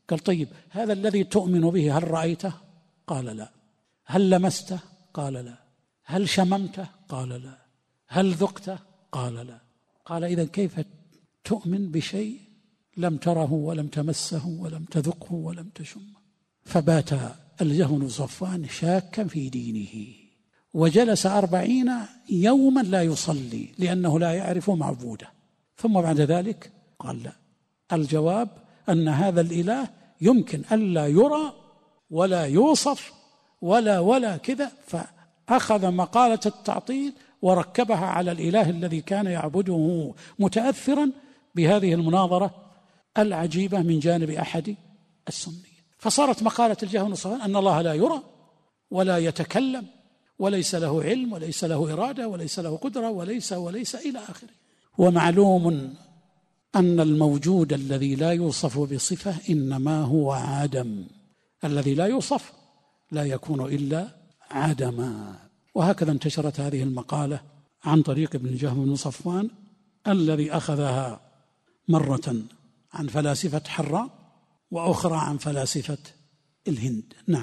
قال طيب هذا الذي تؤمن به هل رأيته؟ قال لا. هل لمسته؟ قال لا. هل شممته؟ قال لا. هل ذقته؟ قال لا. قال إذن كيف تؤمن بشيء لم تره ولم تمسه ولم تذقه ولم تشمه؟ فبات الجهم بن صفوان شاكا في دينه، وجلس 40 يوما لا يصلي لأنه لا يعرف معبوده. ثم بعد ذلك قال لا، الجواب أن هذا الإله يمكن ألا يرى ولا يوصف ولا كذا، فأخذ مقالة التعطيل وركبها على الإله الذي كان يعبده، متأثرا بهذه المناظرة العجيبة من جانب أحد السنية. فصارت مقالة الجهم بن صفوان أن الله لا يرى ولا يتكلم وليس له علم وليس له إرادة وليس له قدرة وليس إلى آخره. ومعلوم أن الموجود الذي لا يوصف بصفة إنما هو عدم، الذي لا يوصف لا يكون إلا عدما. وهكذا انتشرت هذه المقالة عن طريق ابن الجهم بن صفوان الذي أخذها مرة عن فلاسفة حران وأخرى عن فلاسفة الهند. نعم.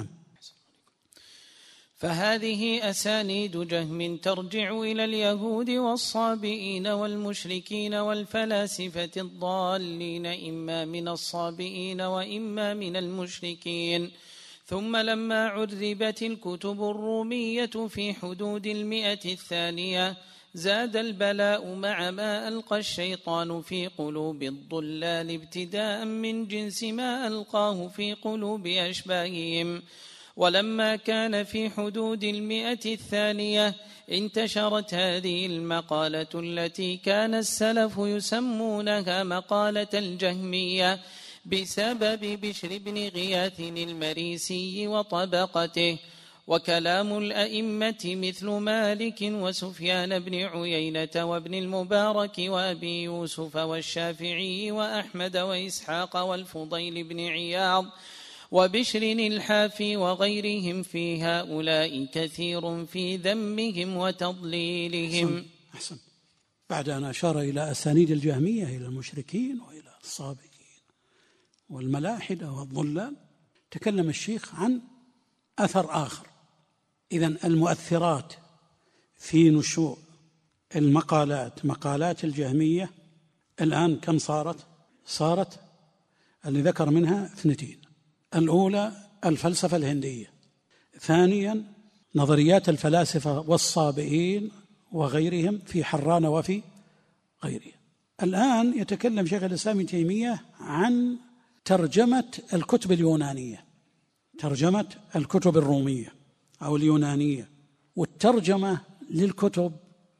فهذه أسانيد جهم ترجع إلى اليهود والصابئين والمشركين والفلاسفة الضالين، إما من الصابئين وإما من المشركين. ثم لما عربت الكتب الرومية في حدود 100 زاد البلاء مع ما ألقى الشيطان في قلوب الضلال، ابتداء من جنس ما ألقاه في قلوب أشباههم. ولما كان في حدود 100 انتشرت هذه المقالة التي كان السلف يسمونها مقالة الجهمية بسبب بشر بن غياث المريسي وطبقته. وكلام الأئمة مثل مالك وسفيان بن عيينة وابن المبارك وأبي يوسف والشافعي وأحمد وإسحاق والفضيل بن عياض وبشر الحافي وغيرهم في هؤلاء كثير في ذمهم وتضليلهم. أحسن. بعد أن أشار إلى أسانيد الجهمية إلى المشركين وإلى الصابئين والملاحدة والضلال، تكلم الشيخ عن أثر آخر. إذن المؤثرات في نشوء مقالات الجهمية الآن كم صارت اللي ذكر منها 2. الأولى الفلسفة الهندية، ثانيا نظريات الفلاسفة والصابئين وغيرهم في حران وفي غيرهم. الآن يتكلم شيخ الإسلام ابن تيمية عن ترجمة الكتب اليونانية، ترجمة الكتب الرومية أو اليونانية. والترجمة للكتب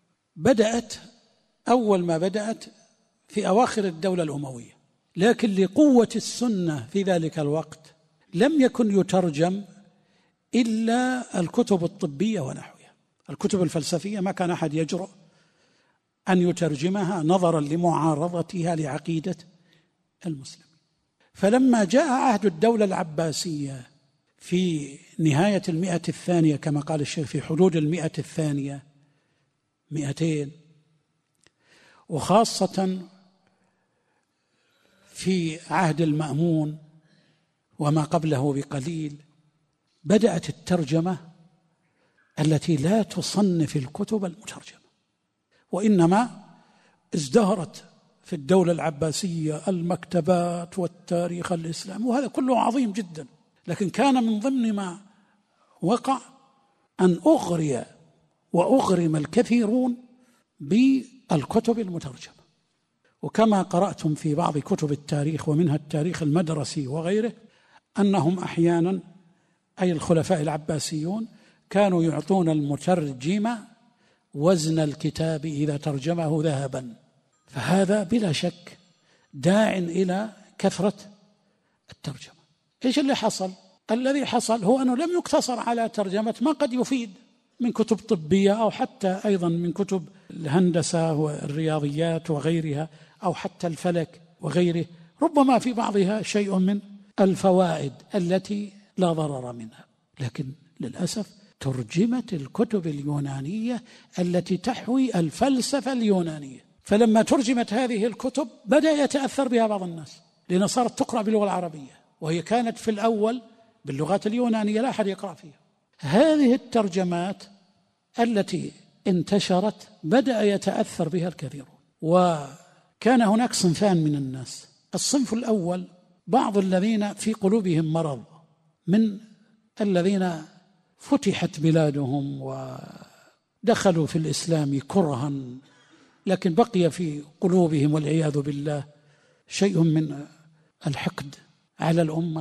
أول ما بدأت في أواخر الدولة الأموية، لكن لقوة السنة في ذلك الوقت لم يكن يترجم إلا الكتب الطبية ونحوها. الكتب الفلسفية ما كان أحد يجرؤ أن يترجمها نظرا لمعارضتها لعقيدة المسلم. فلما جاء عهد الدولة العباسية في نهاية 100 كما قال الشيخ في حدود 100 200، وخاصة في عهد المأمون وما قبله بقليل، بدأت الترجمة التي لا تصنف الكتب المترجمة، وإنما ازدهرت في الدولة العباسية المكتبات والتاريخ الإسلامي، وهذا كله عظيم جدا. لكن كان من ضمن ما وقع أن أغري وأغرم الكثيرون بالكتب المترجمة. وكما قرأتم في بعض كتب التاريخ ومنها التاريخ المدرسي وغيره، أنهم أحيانا أي الخلفاء العباسيون كانوا يعطون المترجم وزن الكتاب إذا ترجمه ذهبا. فهذا بلا شك داع إلى كثرة الترجمة. إيش اللي حصل؟ الذي حصل هو أنه لم يقتصر على ترجمة ما قد يفيد من كتب طبية أو حتى أيضا من كتب الهندسة والرياضيات وغيرها، أو حتى الفلك وغيره، ربما في بعضها شيء من الفوائد التي لا ضرر منها. لكن للأسف ترجمت الكتب اليونانية التي تحوي الفلسفة اليونانية. فلما ترجمت هذه الكتب بدأ يتأثر بها بعض الناس، لأنها صارت تقرأ باللغة العربية، وهي كانت في الأول باللغات اليونانية لا أحد يقرأ فيها. هذه الترجمات التي انتشرت بدأ يتأثر بها الكثيرون، وكان هناك صنفان من الناس. الصنف الأول بعض الذين في قلوبهم مرض من الذين فتحت بلادهم ودخلوا في الإسلام كرها، لكن بقي في قلوبهم والعياذ بالله شيء من الحقد على الأمة،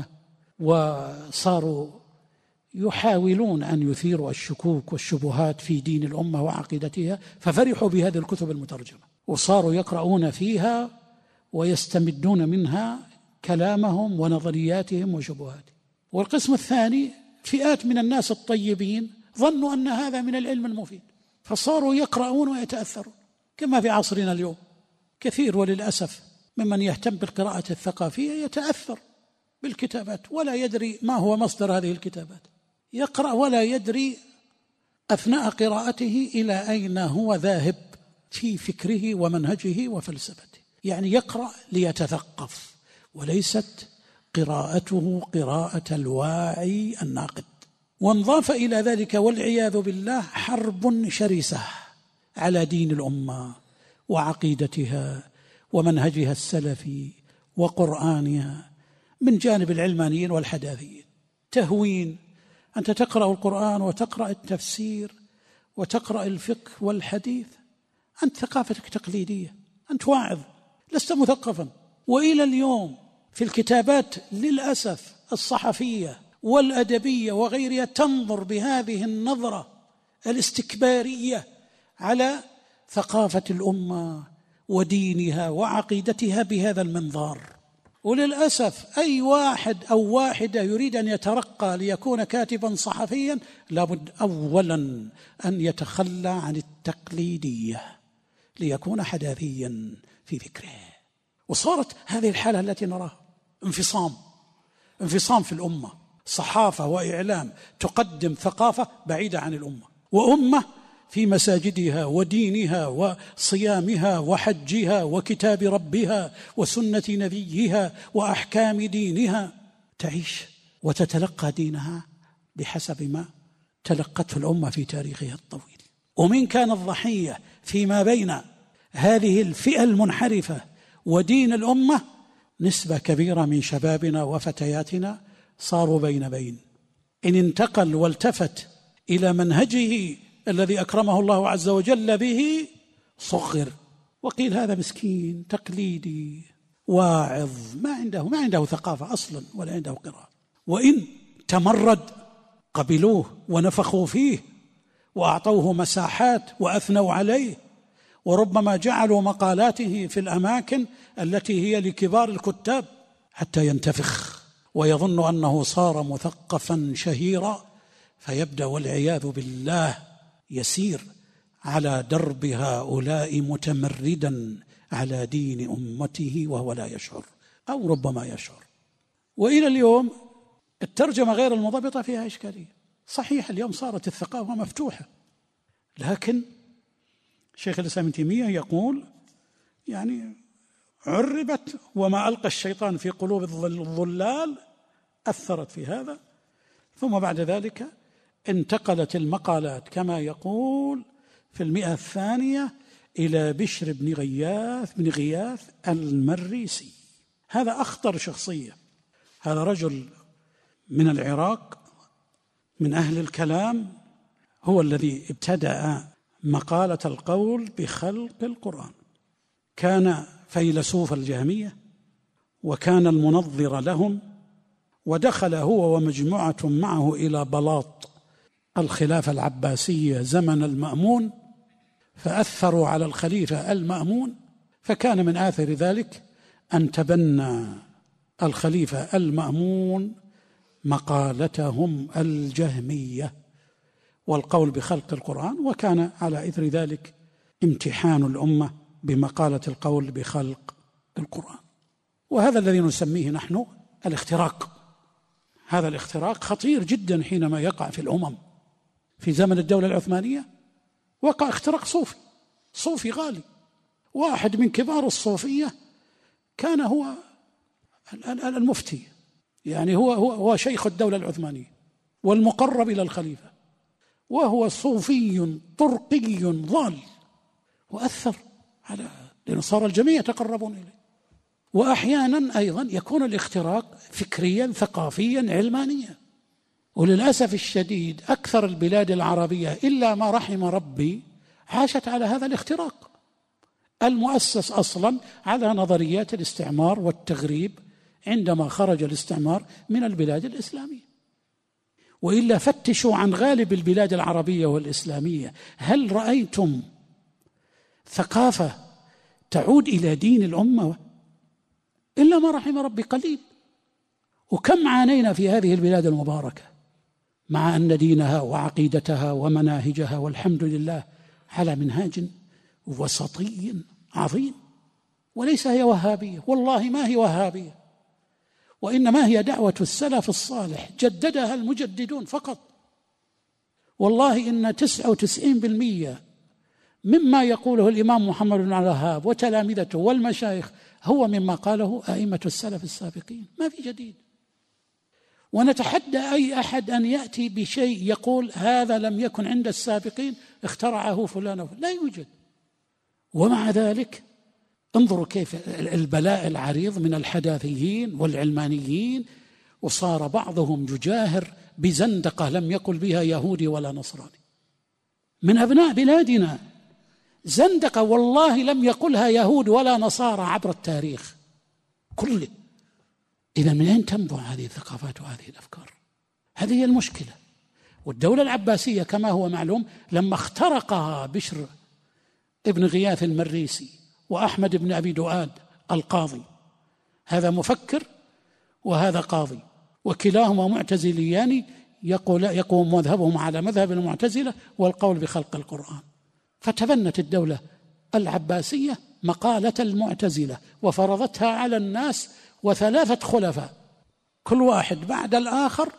وصاروا يحاولون أن يثيروا الشكوك والشبهات في دين الأمة وعقيدتها، ففرحوا بهذه الكتب المترجمة وصاروا يقرؤون فيها ويستمدون منها كلامهم ونظرياتهم وشبهاتهم. والقسم الثاني فئات من الناس الطيبين ظنوا أن هذا من العلم المفيد، فصاروا يقرؤون ويتأثرون، كما في عصرنا اليوم كثير وللأسف ممن يهتم بالقراءة الثقافية يتأثر بالكتابات ولا يدري ما هو مصدر هذه الكتابات، يقرأ ولا يدري أثناء قراءته إلى أين هو ذاهب في فكره ومنهجه وفلسفته. يعني يقرأ ليتثقف، وليست قراءته قراءة الواعي الناقد. وانضاف إلى ذلك والعياذ بالله حرب شرسة على دين الأمة وعقيدتها ومنهجها السلفي وقرآنها من جانب العلمانيين والحداثيين. تهوين، أنت تقرأ القرآن وتقرأ التفسير وتقرأ الفقه والحديث، أنت ثقافتك تقليدية، أنت واعظ لست مثقفا. وإلى اليوم في الكتابات للأسف الصحفية والأدبية وغيرها تنظر بهذه النظرة الاستكبارية على ثقافة الأمة ودينها وعقيدتها بهذا المنظار. وللأسف أي واحد أو واحدة يريد أن يترقى ليكون كاتبا صحفيا لابد أولا أن يتخلى عن التقليدية ليكون حداثيا في فكره. وصارت هذه الحالة التي نراها انفصام في الأمة، صحافة وإعلام تقدم ثقافة بعيدة عن الأمة، وأمة في مساجدها ودينها وصيامها وحجها وكتاب ربها وسنة نبيها وأحكام دينها تعيش وتتلقى دينها بحسب ما تلقته الأمة في تاريخها الطويل. ومن كان الضحية فيما بين هذه الفئة المنحرفة ودين الأمة نسبة كبيرة من شبابنا وفتياتنا صاروا بين إن انتقل والتفت إلى منهجه الذي أكرمه الله عز وجل به صغر وقيل هذا مسكين تقليدي واعظ ما عنده ثقافة أصلا ولا عنده قراءة. وإن تمرد قبلوه ونفخوا فيه وأعطوه مساحات وأثنوا عليه، وربما جعلوا مقالاته في الأماكن التي هي لكبار الكتاب حتى ينتفخ ويظن أنه صار مثقفا شهيرا، فيبدأ والعياذ بالله يسير على درب هؤلاء متمردا على دين أمته وهو لا يشعر أو ربما يشعر. وإلى اليوم الترجمة غير المضبطة فيها إشكالية. صحيح اليوم صارت الثقافة مفتوحة، لكن شيخ الإسلام ابن تيمية يقول يعني عربت وما ألقى الشيطان في قلوب الضلال أثرت في هذا، ثم بعد ذلك انتقلت المقالات كما يقول في 100 إلى بشر بن غياث المريسي. هذا أخطر شخصية، هذا رجل من العراق من أهل الكلام، هو الذي ابتدأ مقالة القول بخلق القرآن. كان فيلسوف الجهمية وكان المنظر لهم، ودخل هو ومجموعة معه إلى بلاط الخلافة العباسية زمن المأمون، فأثروا على الخليفة المأمون، فكان من آثر ذلك أن تبنى الخليفة المأمون مقالتهم الجهمية والقول بخلق القرآن، وكان على إثر ذلك امتحان الأمة بمقالة القول بخلق القرآن. وهذا الذي نسميه نحن الاختراق. هذا الاختراق خطير جدا حينما يقع في الأمم. في زمن الدولة العثمانية وقع اختراق صوفي غالي، واحد من كبار الصوفية كان هو المفتي، يعني هو شيخ الدولة العثمانية والمقرب إلى الخليفة، وهو صوفي طرقي ضال، وأثر لأنه صار الجميع يتقربون إليه. وأحيانا أيضا يكون الاختراق فكريا ثقافيا علمانيا. وللأسف الشديد أكثر البلاد العربية إلا ما رحم ربي عاشت على هذا الاختراق المؤسس أصلا على نظريات الاستعمار والتغريب عندما خرج الاستعمار من البلاد الإسلامية. وإلا فتشوا عن غالب البلاد العربية والإسلامية، هل رأيتم ثقافة تعود إلى دين الأمة؟ إلا ما رحم ربي قليل. وكم عانينا في هذه البلاد المباركة مع أن دينها وعقيدتها ومناهجها والحمد لله على منهاج وسطي عظيم، وليس هي وهابية، والله ما هي وهابية، وإنما هي دعوة السلف الصالح جددها المجددون فقط. والله إن 99% مما يقوله الإمام محمد بن عبد الوهاب وتلامذته والمشايخ هو مما قاله أئمة السلف السابقين، ما في جديد. ونتحدى أي أحد أن يأتي بشيء يقول هذا لم يكن عند السابقين اخترعه فلان، لا يوجد. ومع ذلك انظروا كيف البلاء العريض من الحداثيين والعلمانيين، وصار بعضهم يجاهر بزندقة لم يقل بها يهودي ولا نصراني من أبناء بلادنا، زندقة والله لم يقلها يهود ولا نصارى عبر التاريخ كله. إذا من أين تنبع هذه الثقافات وهذه الأفكار؟ هذه هي المشكلة. والدولة العباسية كما هو معلوم لما اخترقها بشر ابن غياث المريسي وأحمد بن أبي دؤاد القاضي، هذا مفكر وهذا قاضي، وكلاهما معتزليان يقوم مذهبهم على مذهب المعتزلة والقول بخلق القرآن. فتبنت الدولة العباسية مقالة المعتزلة وفرضتها على الناس، وثلاثة خلفاء كل واحد بعد الآخر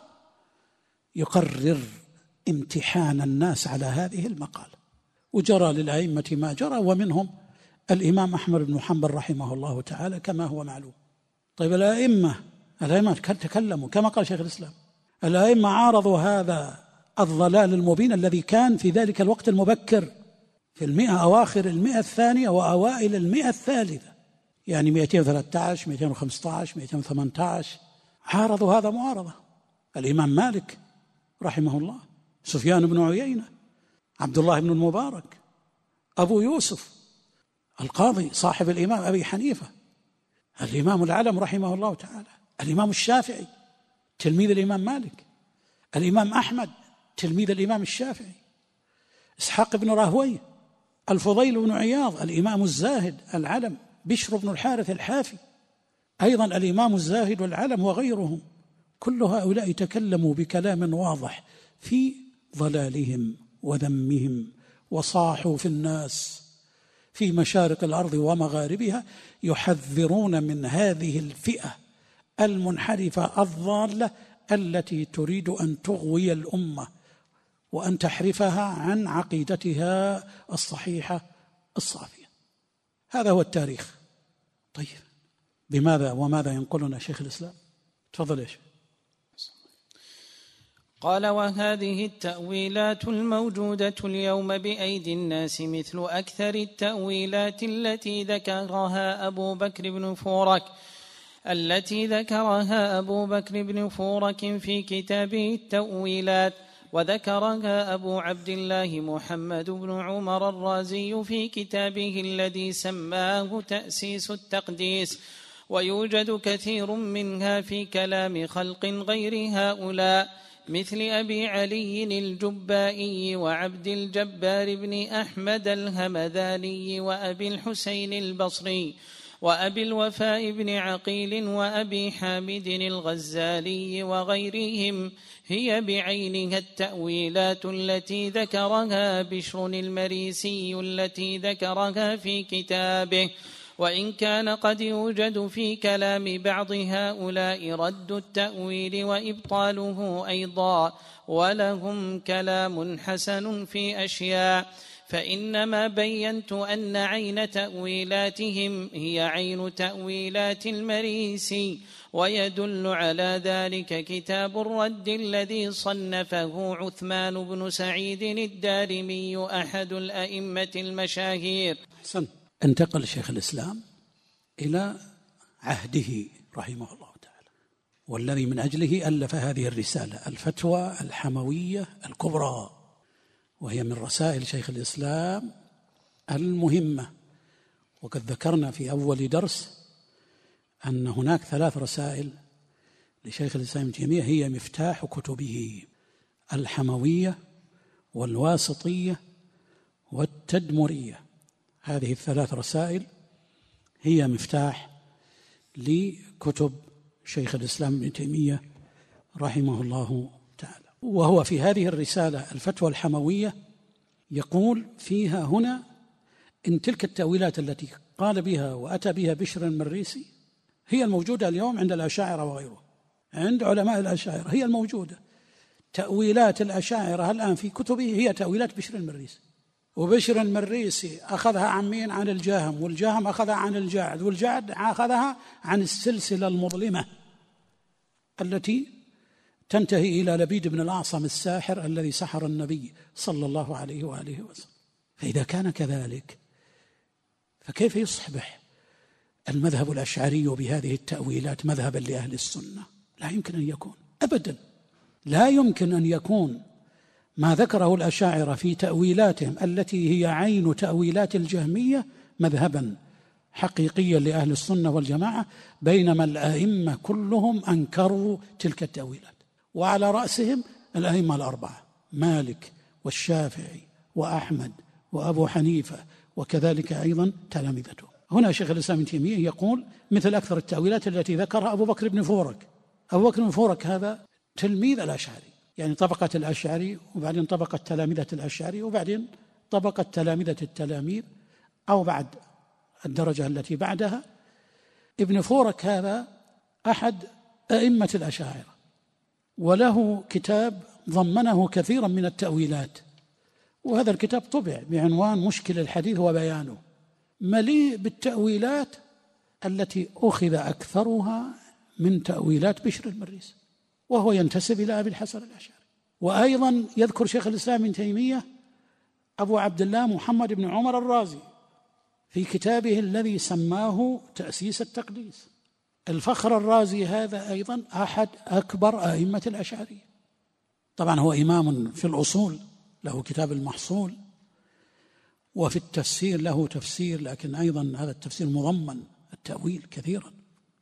يقرر امتحان الناس على هذه المقالة. وجرى للأئمة ما جرى، ومنهم الإمام أحمد بن حنبل رحمه الله تعالى كما هو معلوم. طيب الأئمة تكلموا كما قال شيخ الإسلام، الأئمة عارضوا هذا الضلال المبين الذي كان في ذلك الوقت المبكر في أواخر 100 الثانية وأوائل 100 الثالثة، يعني 213 215 218 عارضوا هذا معارضة. الإمام مالك رحمه الله، سفيان بن عيينة، عبد الله بن المبارك، أبو يوسف القاضي صاحب الإمام أبي حنيفة، الإمام العلم رحمه الله تعالى، الإمام الشافعي تلميذ الإمام مالك، الإمام أحمد تلميذ الإمام الشافعي، إسحاق بن راهويه، الفضيل بن عياض، الإمام الزاهد العلم، بشر بن الحارث الحافي أيضا الإمام الزاهد والعلم، وغيرهم. كل هؤلاء تكلموا بكلام واضح في ضلالهم وذمهم، وصاحوا في الناس في مشارق الأرض ومغاربها يحذرون من هذه الفئة المنحرفة الضالة التي تريد أن تغوي الأمة وأن تحرفها عن عقيدتها الصحيحة الصافية. هذا هو التاريخ. طيب بماذا وماذا ينقلنا شيخ الإسلام؟ تفضل يا شيخ. قال: وهذه التأويلات الموجودة اليوم بأيدي الناس مثل أكثر التأويلات التي ذكرها أبو بكر بن فورك في كتابه التأويلات، وذكرها أبو عبد الله محمد بن عمر الرازي في كتابه الذي سماه تأسيس التقديس، ويوجد كثير منها في كلام خلق غير هؤلاء مثل أبي علي الجبائي وعبد الجبار بن أحمد الهمذاني وأبي الحسين البصري وأبي الوفاء بن عقيل وأبي حامد الغزالي وغيرهم. هي بعينها التأويلات التي ذكرها بشر المريسي التي ذكرها في كتابه، وإن كان قد يوجد في كلام بعض هؤلاء رد التأويل وإبطاله أيضا، ولهم كلام حسن في أشياء، فإنما بينت أن عين تأويلاتهم هي عين تأويلات المريسي، ويدل على ذلك كتاب الرد الذي صنفه عثمان بن سعيد الدارمي أحد الأئمة المشاهير. انتقل شيخ الإسلام إلى عهده رحمه الله تعالى، والذي من أجله ألف هذه الرسالة الفتوى الحموية الكبرى، وهي من رسائل شيخ الإسلام المهمة. وقد ذكرنا في أول درس أن هناك 3 رسائل لشيخ الإسلام ابن تيمية هي مفتاح كتبه: الحموية والواسطية والتدمرية. هذه ال3 رسائل هي مفتاح لكتب شيخ الإسلام ابن تيمية رحمه الله تعالى. وهو في هذه الرسالة الفتوى الحموية يقول فيها هنا إن تلك التأويلات التي قال بها وأتى بها بشر المريسي هي الموجودة اليوم عند الأشاعرة وغيره، عند علماء الأشاعرة هي الموجودة. تأويلات الأشاعرة الآن في كتبه هي تأويلات بشر المريسي، وبشر المريسي أخذها عن مين؟ عن الجهم، والجهم أخذها عن الجعد، والجعد أخذها عن السلسلة المظلمة التي تنتهي إلى لبيد بن الأعصم الساحر الذي سحر النبي صلى الله عليه وآله وسلم. فإذا كان كذلك فكيف يصبح المذهب الأشعري بهذه التأويلات مذهبا لأهل السنة؟ لا يمكن أن يكون أبدا، لا يمكن أن يكون ما ذكره الأشاعرة في تأويلاتهم التي هي عين تأويلات الجهمية مذهبا حقيقيا لأهل السنة والجماعة، بينما الأئمة كلهم أنكروا تلك التأويلات، وعلى رأسهم الأئمة الأربعة: مالك والشافعي وأحمد وأبو حنيفة، وكذلك أيضا تلامذته. هنا شيخ الإسلام ابن تيمية يقول مثل أكثر التأويلات التي ذكرها أبو بكر بن فورك. أبو بكر بن فورك هذا تلميذ الأشعري، يعني طبقة الأشعري، وبعدين طبقة تلامذة الأشعري، وبعدين طبقة تلامذة التلاميذ، أو بعد الدرجة التي بعدها. ابن فورك هذا أحد أئمة الأشاعرة، وله كتاب ضمنه كثيرا من التأويلات، وهذا الكتاب طبع بعنوان مشكل الحديث وبيانه، مليء بالتأويلات التي أخذ أكثرها من تأويلات بشر المريسي، وهو ينتسب إلى أبي الحسن الأشعري. وأيضا يذكر شيخ الإسلام ابن تيمية أبو عبد الله محمد بن عمر الرازي في كتابه الذي سماه تأسيس التقديس. الفخر الرازي هذا أيضا أحد أكبر أئمة الأشعرية، طبعا هو إمام في الأصول، له كتاب المحصول، وفي التفسير له تفسير، لكن أيضا هذا التفسير مضمن التأويل كثيرا.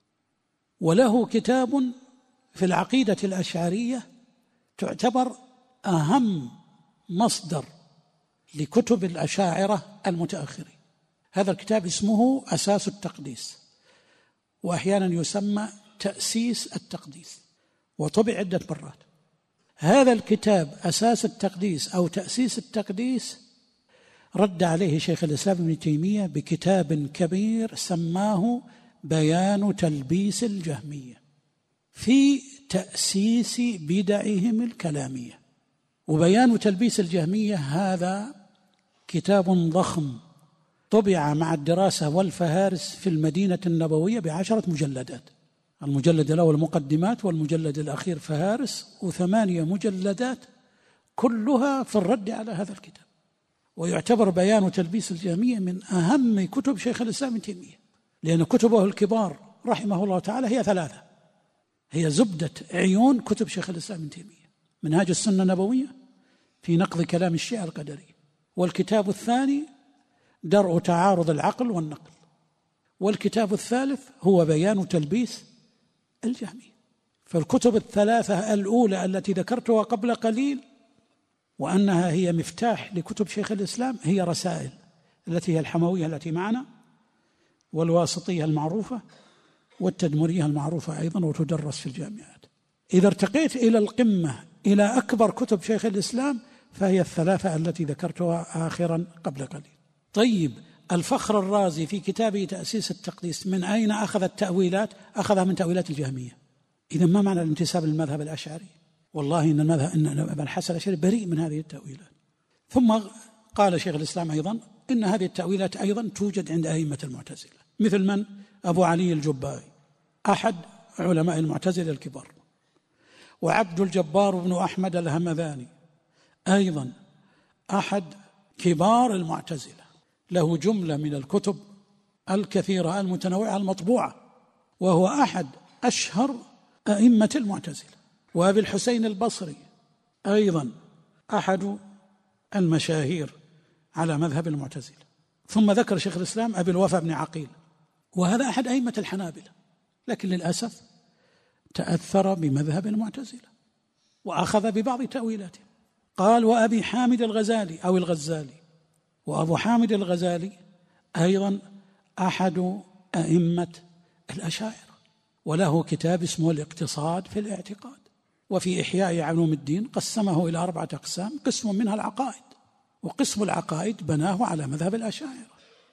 وله كتاب في العقيدة الأشعرية تعتبر أهم مصدر لكتب الأشاعرة المتأخرين. هذا الكتاب اسمه أساس التقديس، وأحيانا يسمى تأسيس التقديس، وطبع عدة مرات. هذا الكتاب أساس التقديس أو تأسيس التقديس رد عليه شيخ الإسلام ابن تيمية بكتاب كبير سماه بيان تلبيس الجهمية في تأسيس بدعهم الكلامية. وبيان تلبيس الجهمية هذا كتاب ضخم طبع مع الدراسة والفهارس في المدينة النبوية ب10 مجلدات، المجلد الأول مقدمات، والمجلد الأخير فهارس، و8 مجلدات كلها في الرد على هذا الكتاب. ويعتبر بيان تلبيس الجهمية من أهم كتب شيخ الإسلام ابن تيمية، لأن كتبه الكبار رحمه الله تعالى هي 3، هي زبدة عيون كتب شيخ الإسلام ابن تيمية: منهاج السنة النبوية في نقض كلام الشيعة القدرية، والكتاب الثاني درء تعارض العقل والنقل، والكتاب الثالث هو بيان تلبيس الجهمية. فالكتب ال3 الأولى التي ذكرتها قبل قليل وأنها هي مفتاح لكتب شيخ الإسلام هي رسائل التي هي الحموية التي معنا، والواسطية المعروفة، والتدمرية المعروفة أيضا وتدرس في الجامعات. إذا ارتقيت إلى القمة إلى أكبر كتب شيخ الإسلام فهي ال3 التي ذكرتها آخرا قبل قليل. طيب، الفخر الرازي في كتابه تأسيس التقديس من أين أخذ التأويلات؟ أخذها من تأويلات الجهمية. إذا ما معنى الانتساب للمذهب الأشعري؟ والله إن أبا الحسن الأشعري بريء من هذه التأويلات. ثم قال شيخ الإسلام أيضا إن هذه التأويلات أيضا توجد عند أئمة المعتزلة، مثل من؟ أبو علي الجبائي أحد علماء المعتزلة الكبار، وعبد الجبار بن أحمد الهمذاني أيضا أحد كبار المعتزلة، له جملة من الكتب الكثيرة المتنوعة المطبوعة، وهو أحد أشهر أئمة المعتزلة. وأبي الحسين البصري أيضا أحد المشاهير على مذهب المعتزلة. ثم ذكر شيخ الإسلام أبي الوفا بن عقيل، وهذا أحد أئمة الحنابلة، لكن للأسف تأثر بمذهب المعتزلة وأخذ ببعض تأويلاته. قال وأبي حامد الغزالي أو الغزالي، وأبو حامد الغزالي أيضا أحد أئمة الأشاعرة، وله كتاب اسمه الاقتصاد في الاعتقاد. وفي إحياء علوم الدين قسمه إلى 4 أقسام، قسم منها العقائد، وقسم العقائد بناه على مذهب الأشاعرة.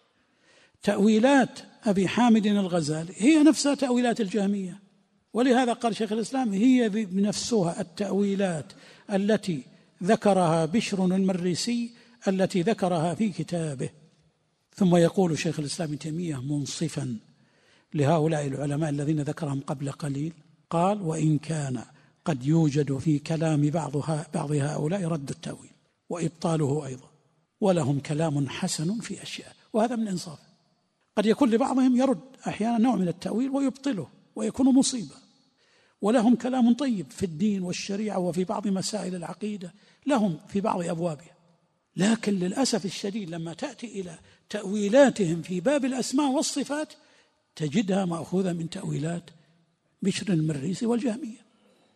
تأويلات أبي حامد الغزالي هي نفسها تأويلات الجهمية، ولهذا قال شيخ الإسلام هي بنفسها التأويلات التي ذكرها بشر المريسي التي ذكرها في كتابه. ثم يقول شيخ الإسلام ابن تيمية منصفا لهؤلاء العلماء الذين ذكرهم قبل قليل، قال وإن كان قد يوجد في كلام بعض هؤلاء رد التأويل وإبطاله أيضا، ولهم كلام حسن في أشياء، وهذا من إنصاف. قد يكون لبعضهم يرد أحيانا نوع من التأويل ويبطله ويكون مصيبة، ولهم كلام طيب في الدين والشريعة وفي بعض مسائل العقيدة لهم في بعض أبوابها. لكن للأسف الشديد لما تأتي إلى تأويلاتهم في باب الأسماء والصفات تجدها مأخوذة من تأويلات بشر المريسي والجهمية.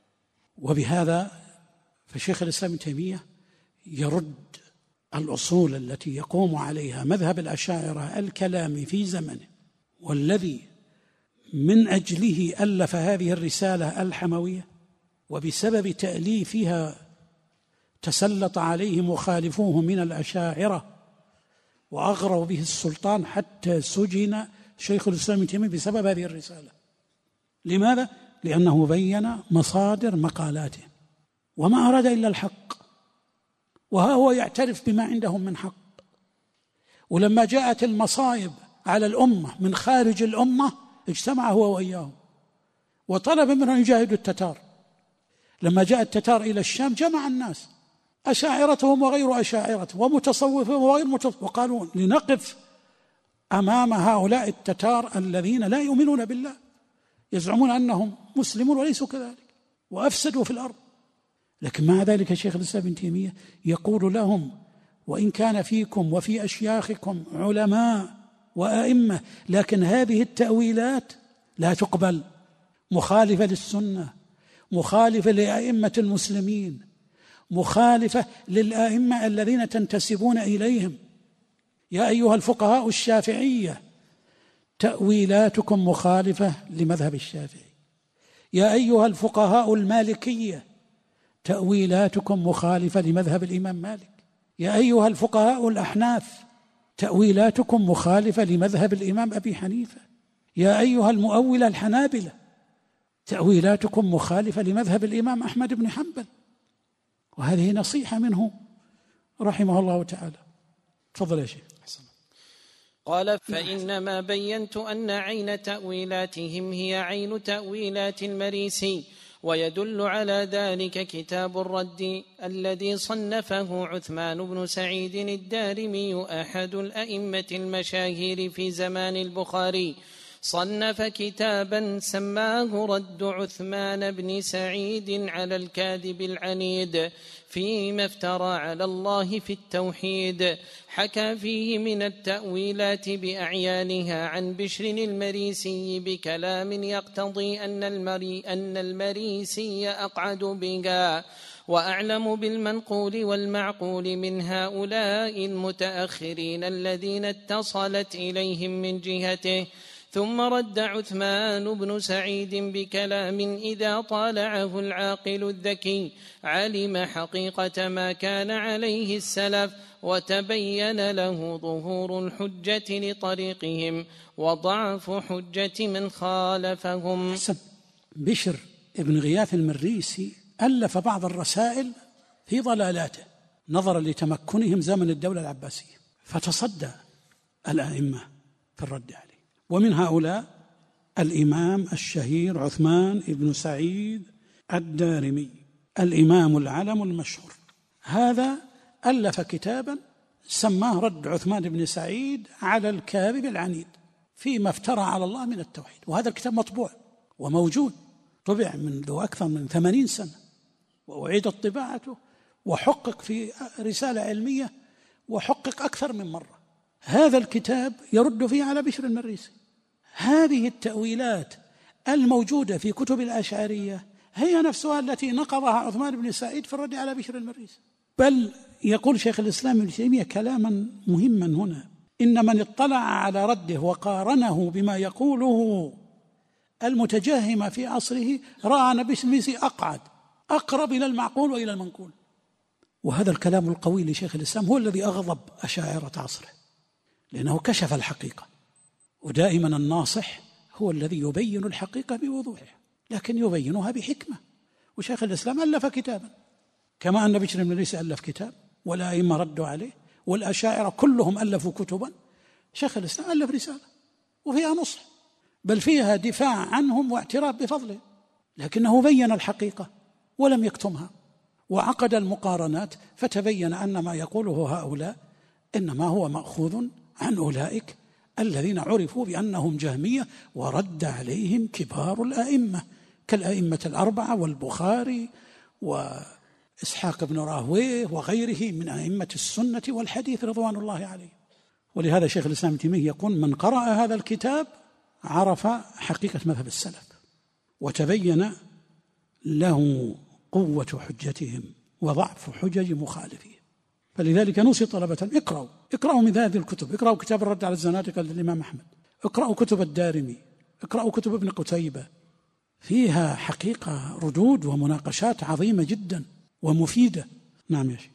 وبهذا فشيخ الإسلام ابن تيمية يرد الأصول التي يقوم عليها مذهب الأشاعرة الكلام في زمنه، والذي من أجله ألف هذه الرسالة الحموية، وبسبب تأليفها تسلط عليه مخالفوه من الأشاعرة وأغروا به السلطان حتى سجن شيخ الإسلام ابن تيمية بسبب هذه الرسالة. لماذا؟ لأنه بين مصادر مقالاته وما أراد إلا الحق، وها هو يعترف بما عندهم من حق. ولما جاءت المصائب على الأمة من خارج الأمة اجتمع هو وإياهم وطلب منهم أن يجاهدوا التتار. لما جاء التتار إلى الشام جمع الناس أشاعرتهم وغير أشاعرتهم ومتصوفهم وغير متصوفهم، وقالوا لنقف أمام هؤلاء التتار الذين لا يؤمنون بالله، يزعمون أنهم مسلمون وليسوا كذلك، وأفسدوا في الأرض. لكن مع ذلك شيخ الإسلام ابن تيمية يقول لهم وإن كان فيكم وفي أشياخكم علماء وأئمة، لكن هذه التأويلات لا تقبل، مخالفة للسنة، مخالفة لأئمة المسلمين، مخالفة للأئمة الذين تنتسبون إليهم. يا أيها الفقهاء الشافعية تأويلاتكم مخالفة لمذهب الشافعي. يا أيها الفقهاء المالكية تأويلاتكم مخالفة لمذهب الإمام مالك. يا أيها الفقهاء الأحناف تأويلاتكم مخالفة لمذهب الإمام أبي حنيفة. يا أيها المؤولة الحنابلة تأويلاتكم مخالفة لمذهب الإمام أحمد بن حنبل. وهذه نصيحة منه رحمه الله تعالى. تفضل يا شيخ. قال فإنما بينت أن عين تأويلاتهم هي عين تأويلات المريسي، ويدل على ذلك كتاب الرد الذي صنفه عثمان بن سعيد الدارمي أحد الأئمة المشاهير في زمان البخاري. صنف كتابا سماه رد عثمان بن سعيد على الكاذب العنيد فيما افترى على الله في التوحيد، حكى فيه من التأويلات بأعيانها عن بشر المريسي بكلام يقتضي أن المريسي أقعد بها وأعلم بالمنقول والمعقول من هؤلاء المتأخرين الذين اتصلت إليهم من جهته، ثم رد عثمان بن سعيد بكلام إذا طالعه العاقل الذكي علم حقيقة ما كان عليه السلف، وتبين له ظهور الحجة لطريقهم وضعف حجة من خالفهم. بشر ابن غياث المريسي ألف بعض الرسائل في ضلالاته نظرا لتمكنهم زمن الدولة العباسية، فتصدى الأئمة في الرد عليه، ومن هؤلاء الإمام الشهير عثمان بن سعيد الدارمي، الإمام العلم المشهور. هذا ألف كتابا سماه رد عثمان بن سعيد على الكاذب العنيد فيما افترى على الله من التوحيد، وهذا الكتاب مطبوع وموجود، طبع منذ أكثر من 80 سنة وأعيدت طباعته وحقق في رسالة علمية وحقق أكثر من مرة. هذا الكتاب يرد فيه على بشر المريسي. هذه التأويلات الموجودة في كتب الأشعرية هي نفسها التي نقضها عثمان بن سعيد في الرد على بشر المريسي. بل يقول شيخ الإسلام ابن تيمية كلاما مهما هنا: إن من اطلع على رده وقارنه بما يقوله المتجهم في عصره رأى أن بشر المريسي أقرب إلى المعقول وإلى المنقول. وهذا الكلام القوي لشيخ الإسلام هو الذي أغضب أشاعرة عصره، لأنه كشف الحقيقة، ودائما الناصح هو الذي يبين الحقيقة بوضوح، لكن يبينها بحكمة. وشيخ الإسلام ألف كتابا، كما أن بشر المريسي ألف كتاب والأئمة ردوا عليه، والأشاعرة كلهم ألفوا كتبا. شيخ الإسلام ألف رسالة وفيها نصح، بل فيها دفاع عنهم واعتراف بفضلهم، لكنه بين الحقيقة ولم يكتمها، وعقد المقارنات، فتبين أن ما يقوله هؤلاء إنما هو مأخوذ عن أولئك الذين عرفوا بأنهم جهمية، ورد عليهم كبار الأئمة كالأئمة الأربعة والبخاري وإسحاق بن راهويه وغيره من أئمة السنة والحديث رضوان الله عليه. ولهذا شيخ الإسلام ابن تيمية يقول: من قرأ هذا الكتاب عرف حقيقة مذهب السلف، وتبين له قوة حجتهم وضعف حجج مخالفين. فلذلك نوصي طلبة: اقرأوا من هذه الكتب، اقرأوا كتاب الرد على الزنادقة للإمام أحمد، اقرأوا كتب الدارمي، اقرأوا كتب ابن قتيبة، فيها حقيقة ردود ومناقشات عظيمة جدا ومفيدة. نعم يا شيخ.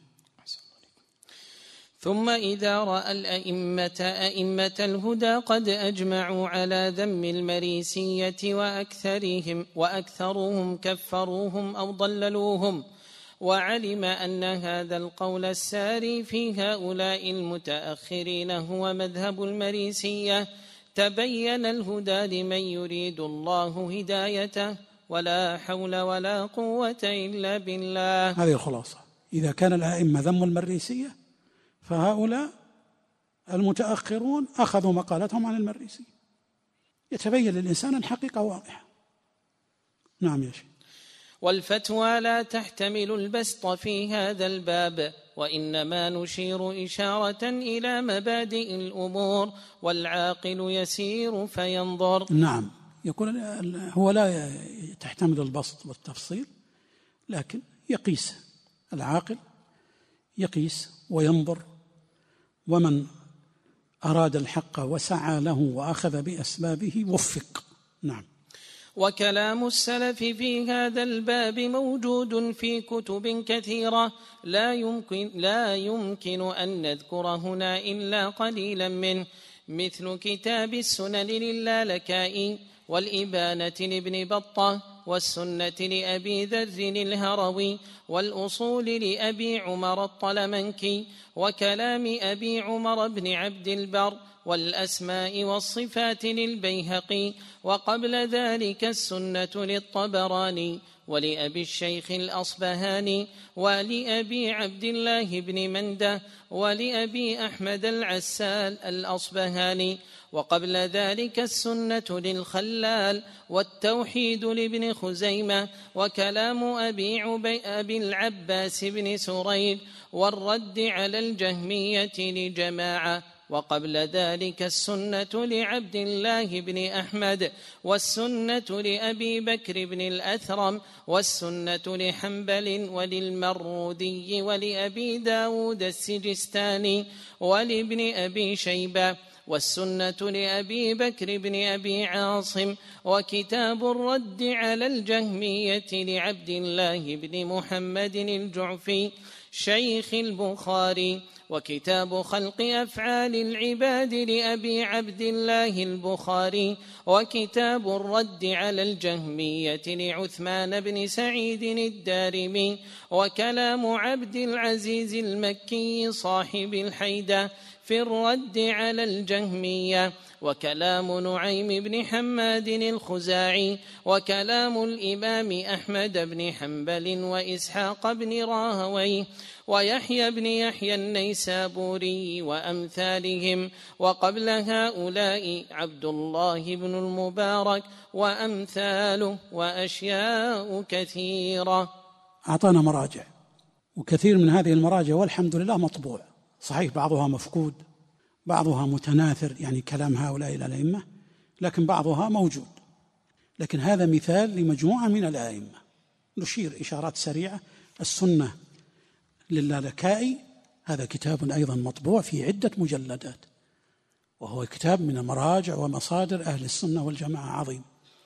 ثم إذا رأى أئمة الهدى قد أجمعوا على ذم المريسية وأكثرهم كفروهم أو ضللوهم، وعلم أن هذا القول الساري في هؤلاء المتأخرين هو مذهب المريسية، تبين الهدى لمن يريد الله هدايته، ولا حول ولا قوة إلا بالله. هذه الخلاصة. إذا كان الأئمة ذم المريسية فهؤلاء المتأخرون أخذوا مقالتهم عن المريسية، يتبين للإنسان الحقيقة واضحة. نعم يا شيخ. والفتوى لا تحتمل البسط في هذا الباب، وإنما نشير إشارة إلى مبادئ الأمور، والعاقل يسير فينظر. نعم، يقول هو لا تحتمل البسط والتفصيل، لكن يقيس، العاقل يقيس وينظر، ومن أراد الحق وسعى له وأخذ بأسبابه وفق. نعم. وكلام السلف في هذا الباب موجود في كتب كثيرة، لا يمكن أن نذكر هنا إلا قليلا منه، مثل كتاب السنن للالكائي، والإبانة لابن بطة، والسنة لأبي ذر الهروي، والأصول لأبي عمر الطلمنكي، وكلام أبي عمر بن عبد البر، والأسماء والصفات للبيهقي، وقبل ذلك السنة للطبراني، ولأبي الشيخ الأصبهاني، ولأبي عبد الله بن منده، ولأبي أحمد العسال الأصبهاني، وقبل ذلك السنة للخلال، والتوحيد لابن خزيمة، وكلام أبي العباس بن سريد، والرد على الجهمية لجماعة، وقبل ذلك السنة لعبد الله بن أحمد، والسنة لأبي بكر بن الأثرم، والسنة لحنبل وللمرودي ولأبي داود السجستاني ولابن أبي شيبة، والسنة لأبي بكر بن أبي عاصم، وكتاب الرد على الجهمية لعبد الله بن محمد الجعفي شيخ البخاري، وكتاب خلق أفعال العباد لأبي عبد الله البخاري، وكتاب الرد على الجهمية لعثمان بن سعيد الدارمي، وكلام عبد العزيز المكي صاحب الحيدة في الرد على الجهمية، وكلام نعيم بن حماد الخزاعي، وكلام الإمام أحمد بن حنبل وإسحاق بن راهويه ويحيى بن يحيى النيسابوري وأمثالهم، وقبل هؤلاء عبد الله بن المبارك وأمثاله وأشياء كثيرة. أعطانا مراجع، وكثير من هذه المراجع والحمد لله مطبوع، صحيح بعضها مفقود، بعضها متناثر يعني كلام هؤلاء الأئمة، لكن بعضها موجود. لكن هذا مثال لمجموعة من الأئمة. نشير إشارات سريعة: السنة للالكائي، هذا كتاب أيضا مطبوع في عدة مجلدات، وهو كتاب من المراجع ومصادر أهل السنة والجماعة عظيم.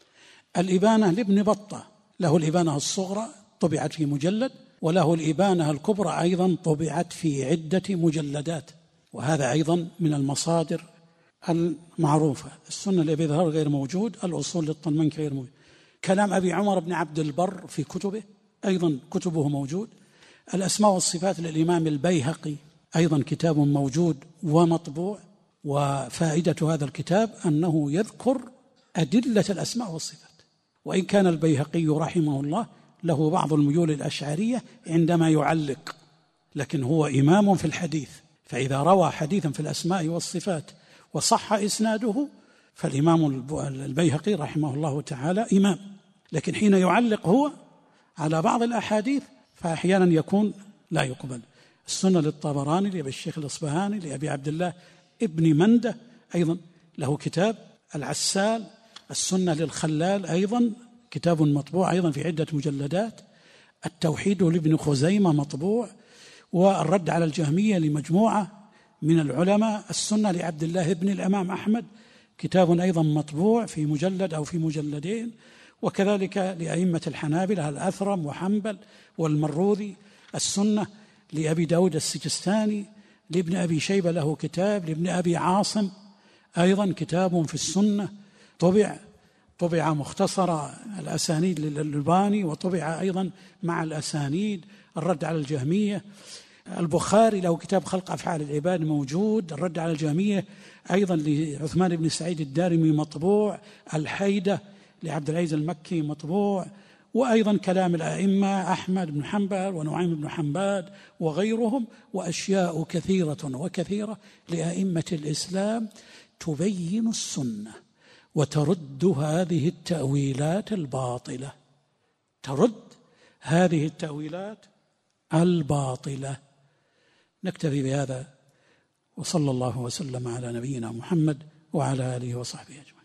الإبانة لابن بطة، له الإبانة الصغرى طبعت في مجلد، وله الإبانة الكبرى أيضا طبعت في عدة مجلدات، وهذا أيضا من المصادر المعروفة. السنة لأبي ذر غير موجود، الأصول للطنمنك غير موجود. كلام أبي عمر بن عبد البر في كتبه أيضا كتبه موجود. الأسماء والصفات للإمام البيهقي أيضا كتاب موجود ومطبوع. وفائدة هذا الكتاب أنه يذكر أدلة الأسماء والصفات، وإن كان البيهقي رحمه الله له بعض الميول الأشعرية عندما يعلق، لكن هو إمام في الحديث، فإذا روى حديثا في الأسماء والصفات وصح إسناده فالإمام البيهقي رحمه الله تعالى إمام. لكن حين يعلق هو على بعض الأحاديث فأحيانا يكون لا يقبل. السنة للطبراني لأبي الشيخ الإصبهاني لأبي عبد الله ابن مندة أيضا له كتاب. العسال السنة للخلال أيضا كتاب مطبوع أيضا في عدة مجلدات. التوحيد لابن خزيمة مطبوع. والرد على الجهمية لمجموعة من العلماء. السنة لعبد الله ابن الإمام أحمد كتاب أيضا مطبوع في مجلد أو في مجلدين. وكذلك لأئمة الحنابلة الأثرم وحنبل والمروذي. السنة لأبي داود السجستاني. لابن أبي شيبة له كتاب. لابن أبي عاصم أيضا كتاب في السنة طبع مختصر الأسانيد للألباني، وطبع أيضا مع الأسانيد. الرد على الجهمية. البخاري له كتاب خلق أفعال العباد موجود. الرد على الجهمية أيضا لعثمان بن سعيد الدارمي مطبوع. الحيدة لعبد العزيز المكي مطبوع. وأيضا كلام الأئمة أحمد بن حنبل ونعيم بن حنبال وغيرهم، وأشياء كثيرة وكثيرة لأئمة الإسلام تبين السنة وترد هذه التأويلات الباطلة، ترد هذه التأويلات الباطلة. نكتفي بهذا، وصلى الله وسلم على نبينا محمد وعلى آله وصحبه أجمعين.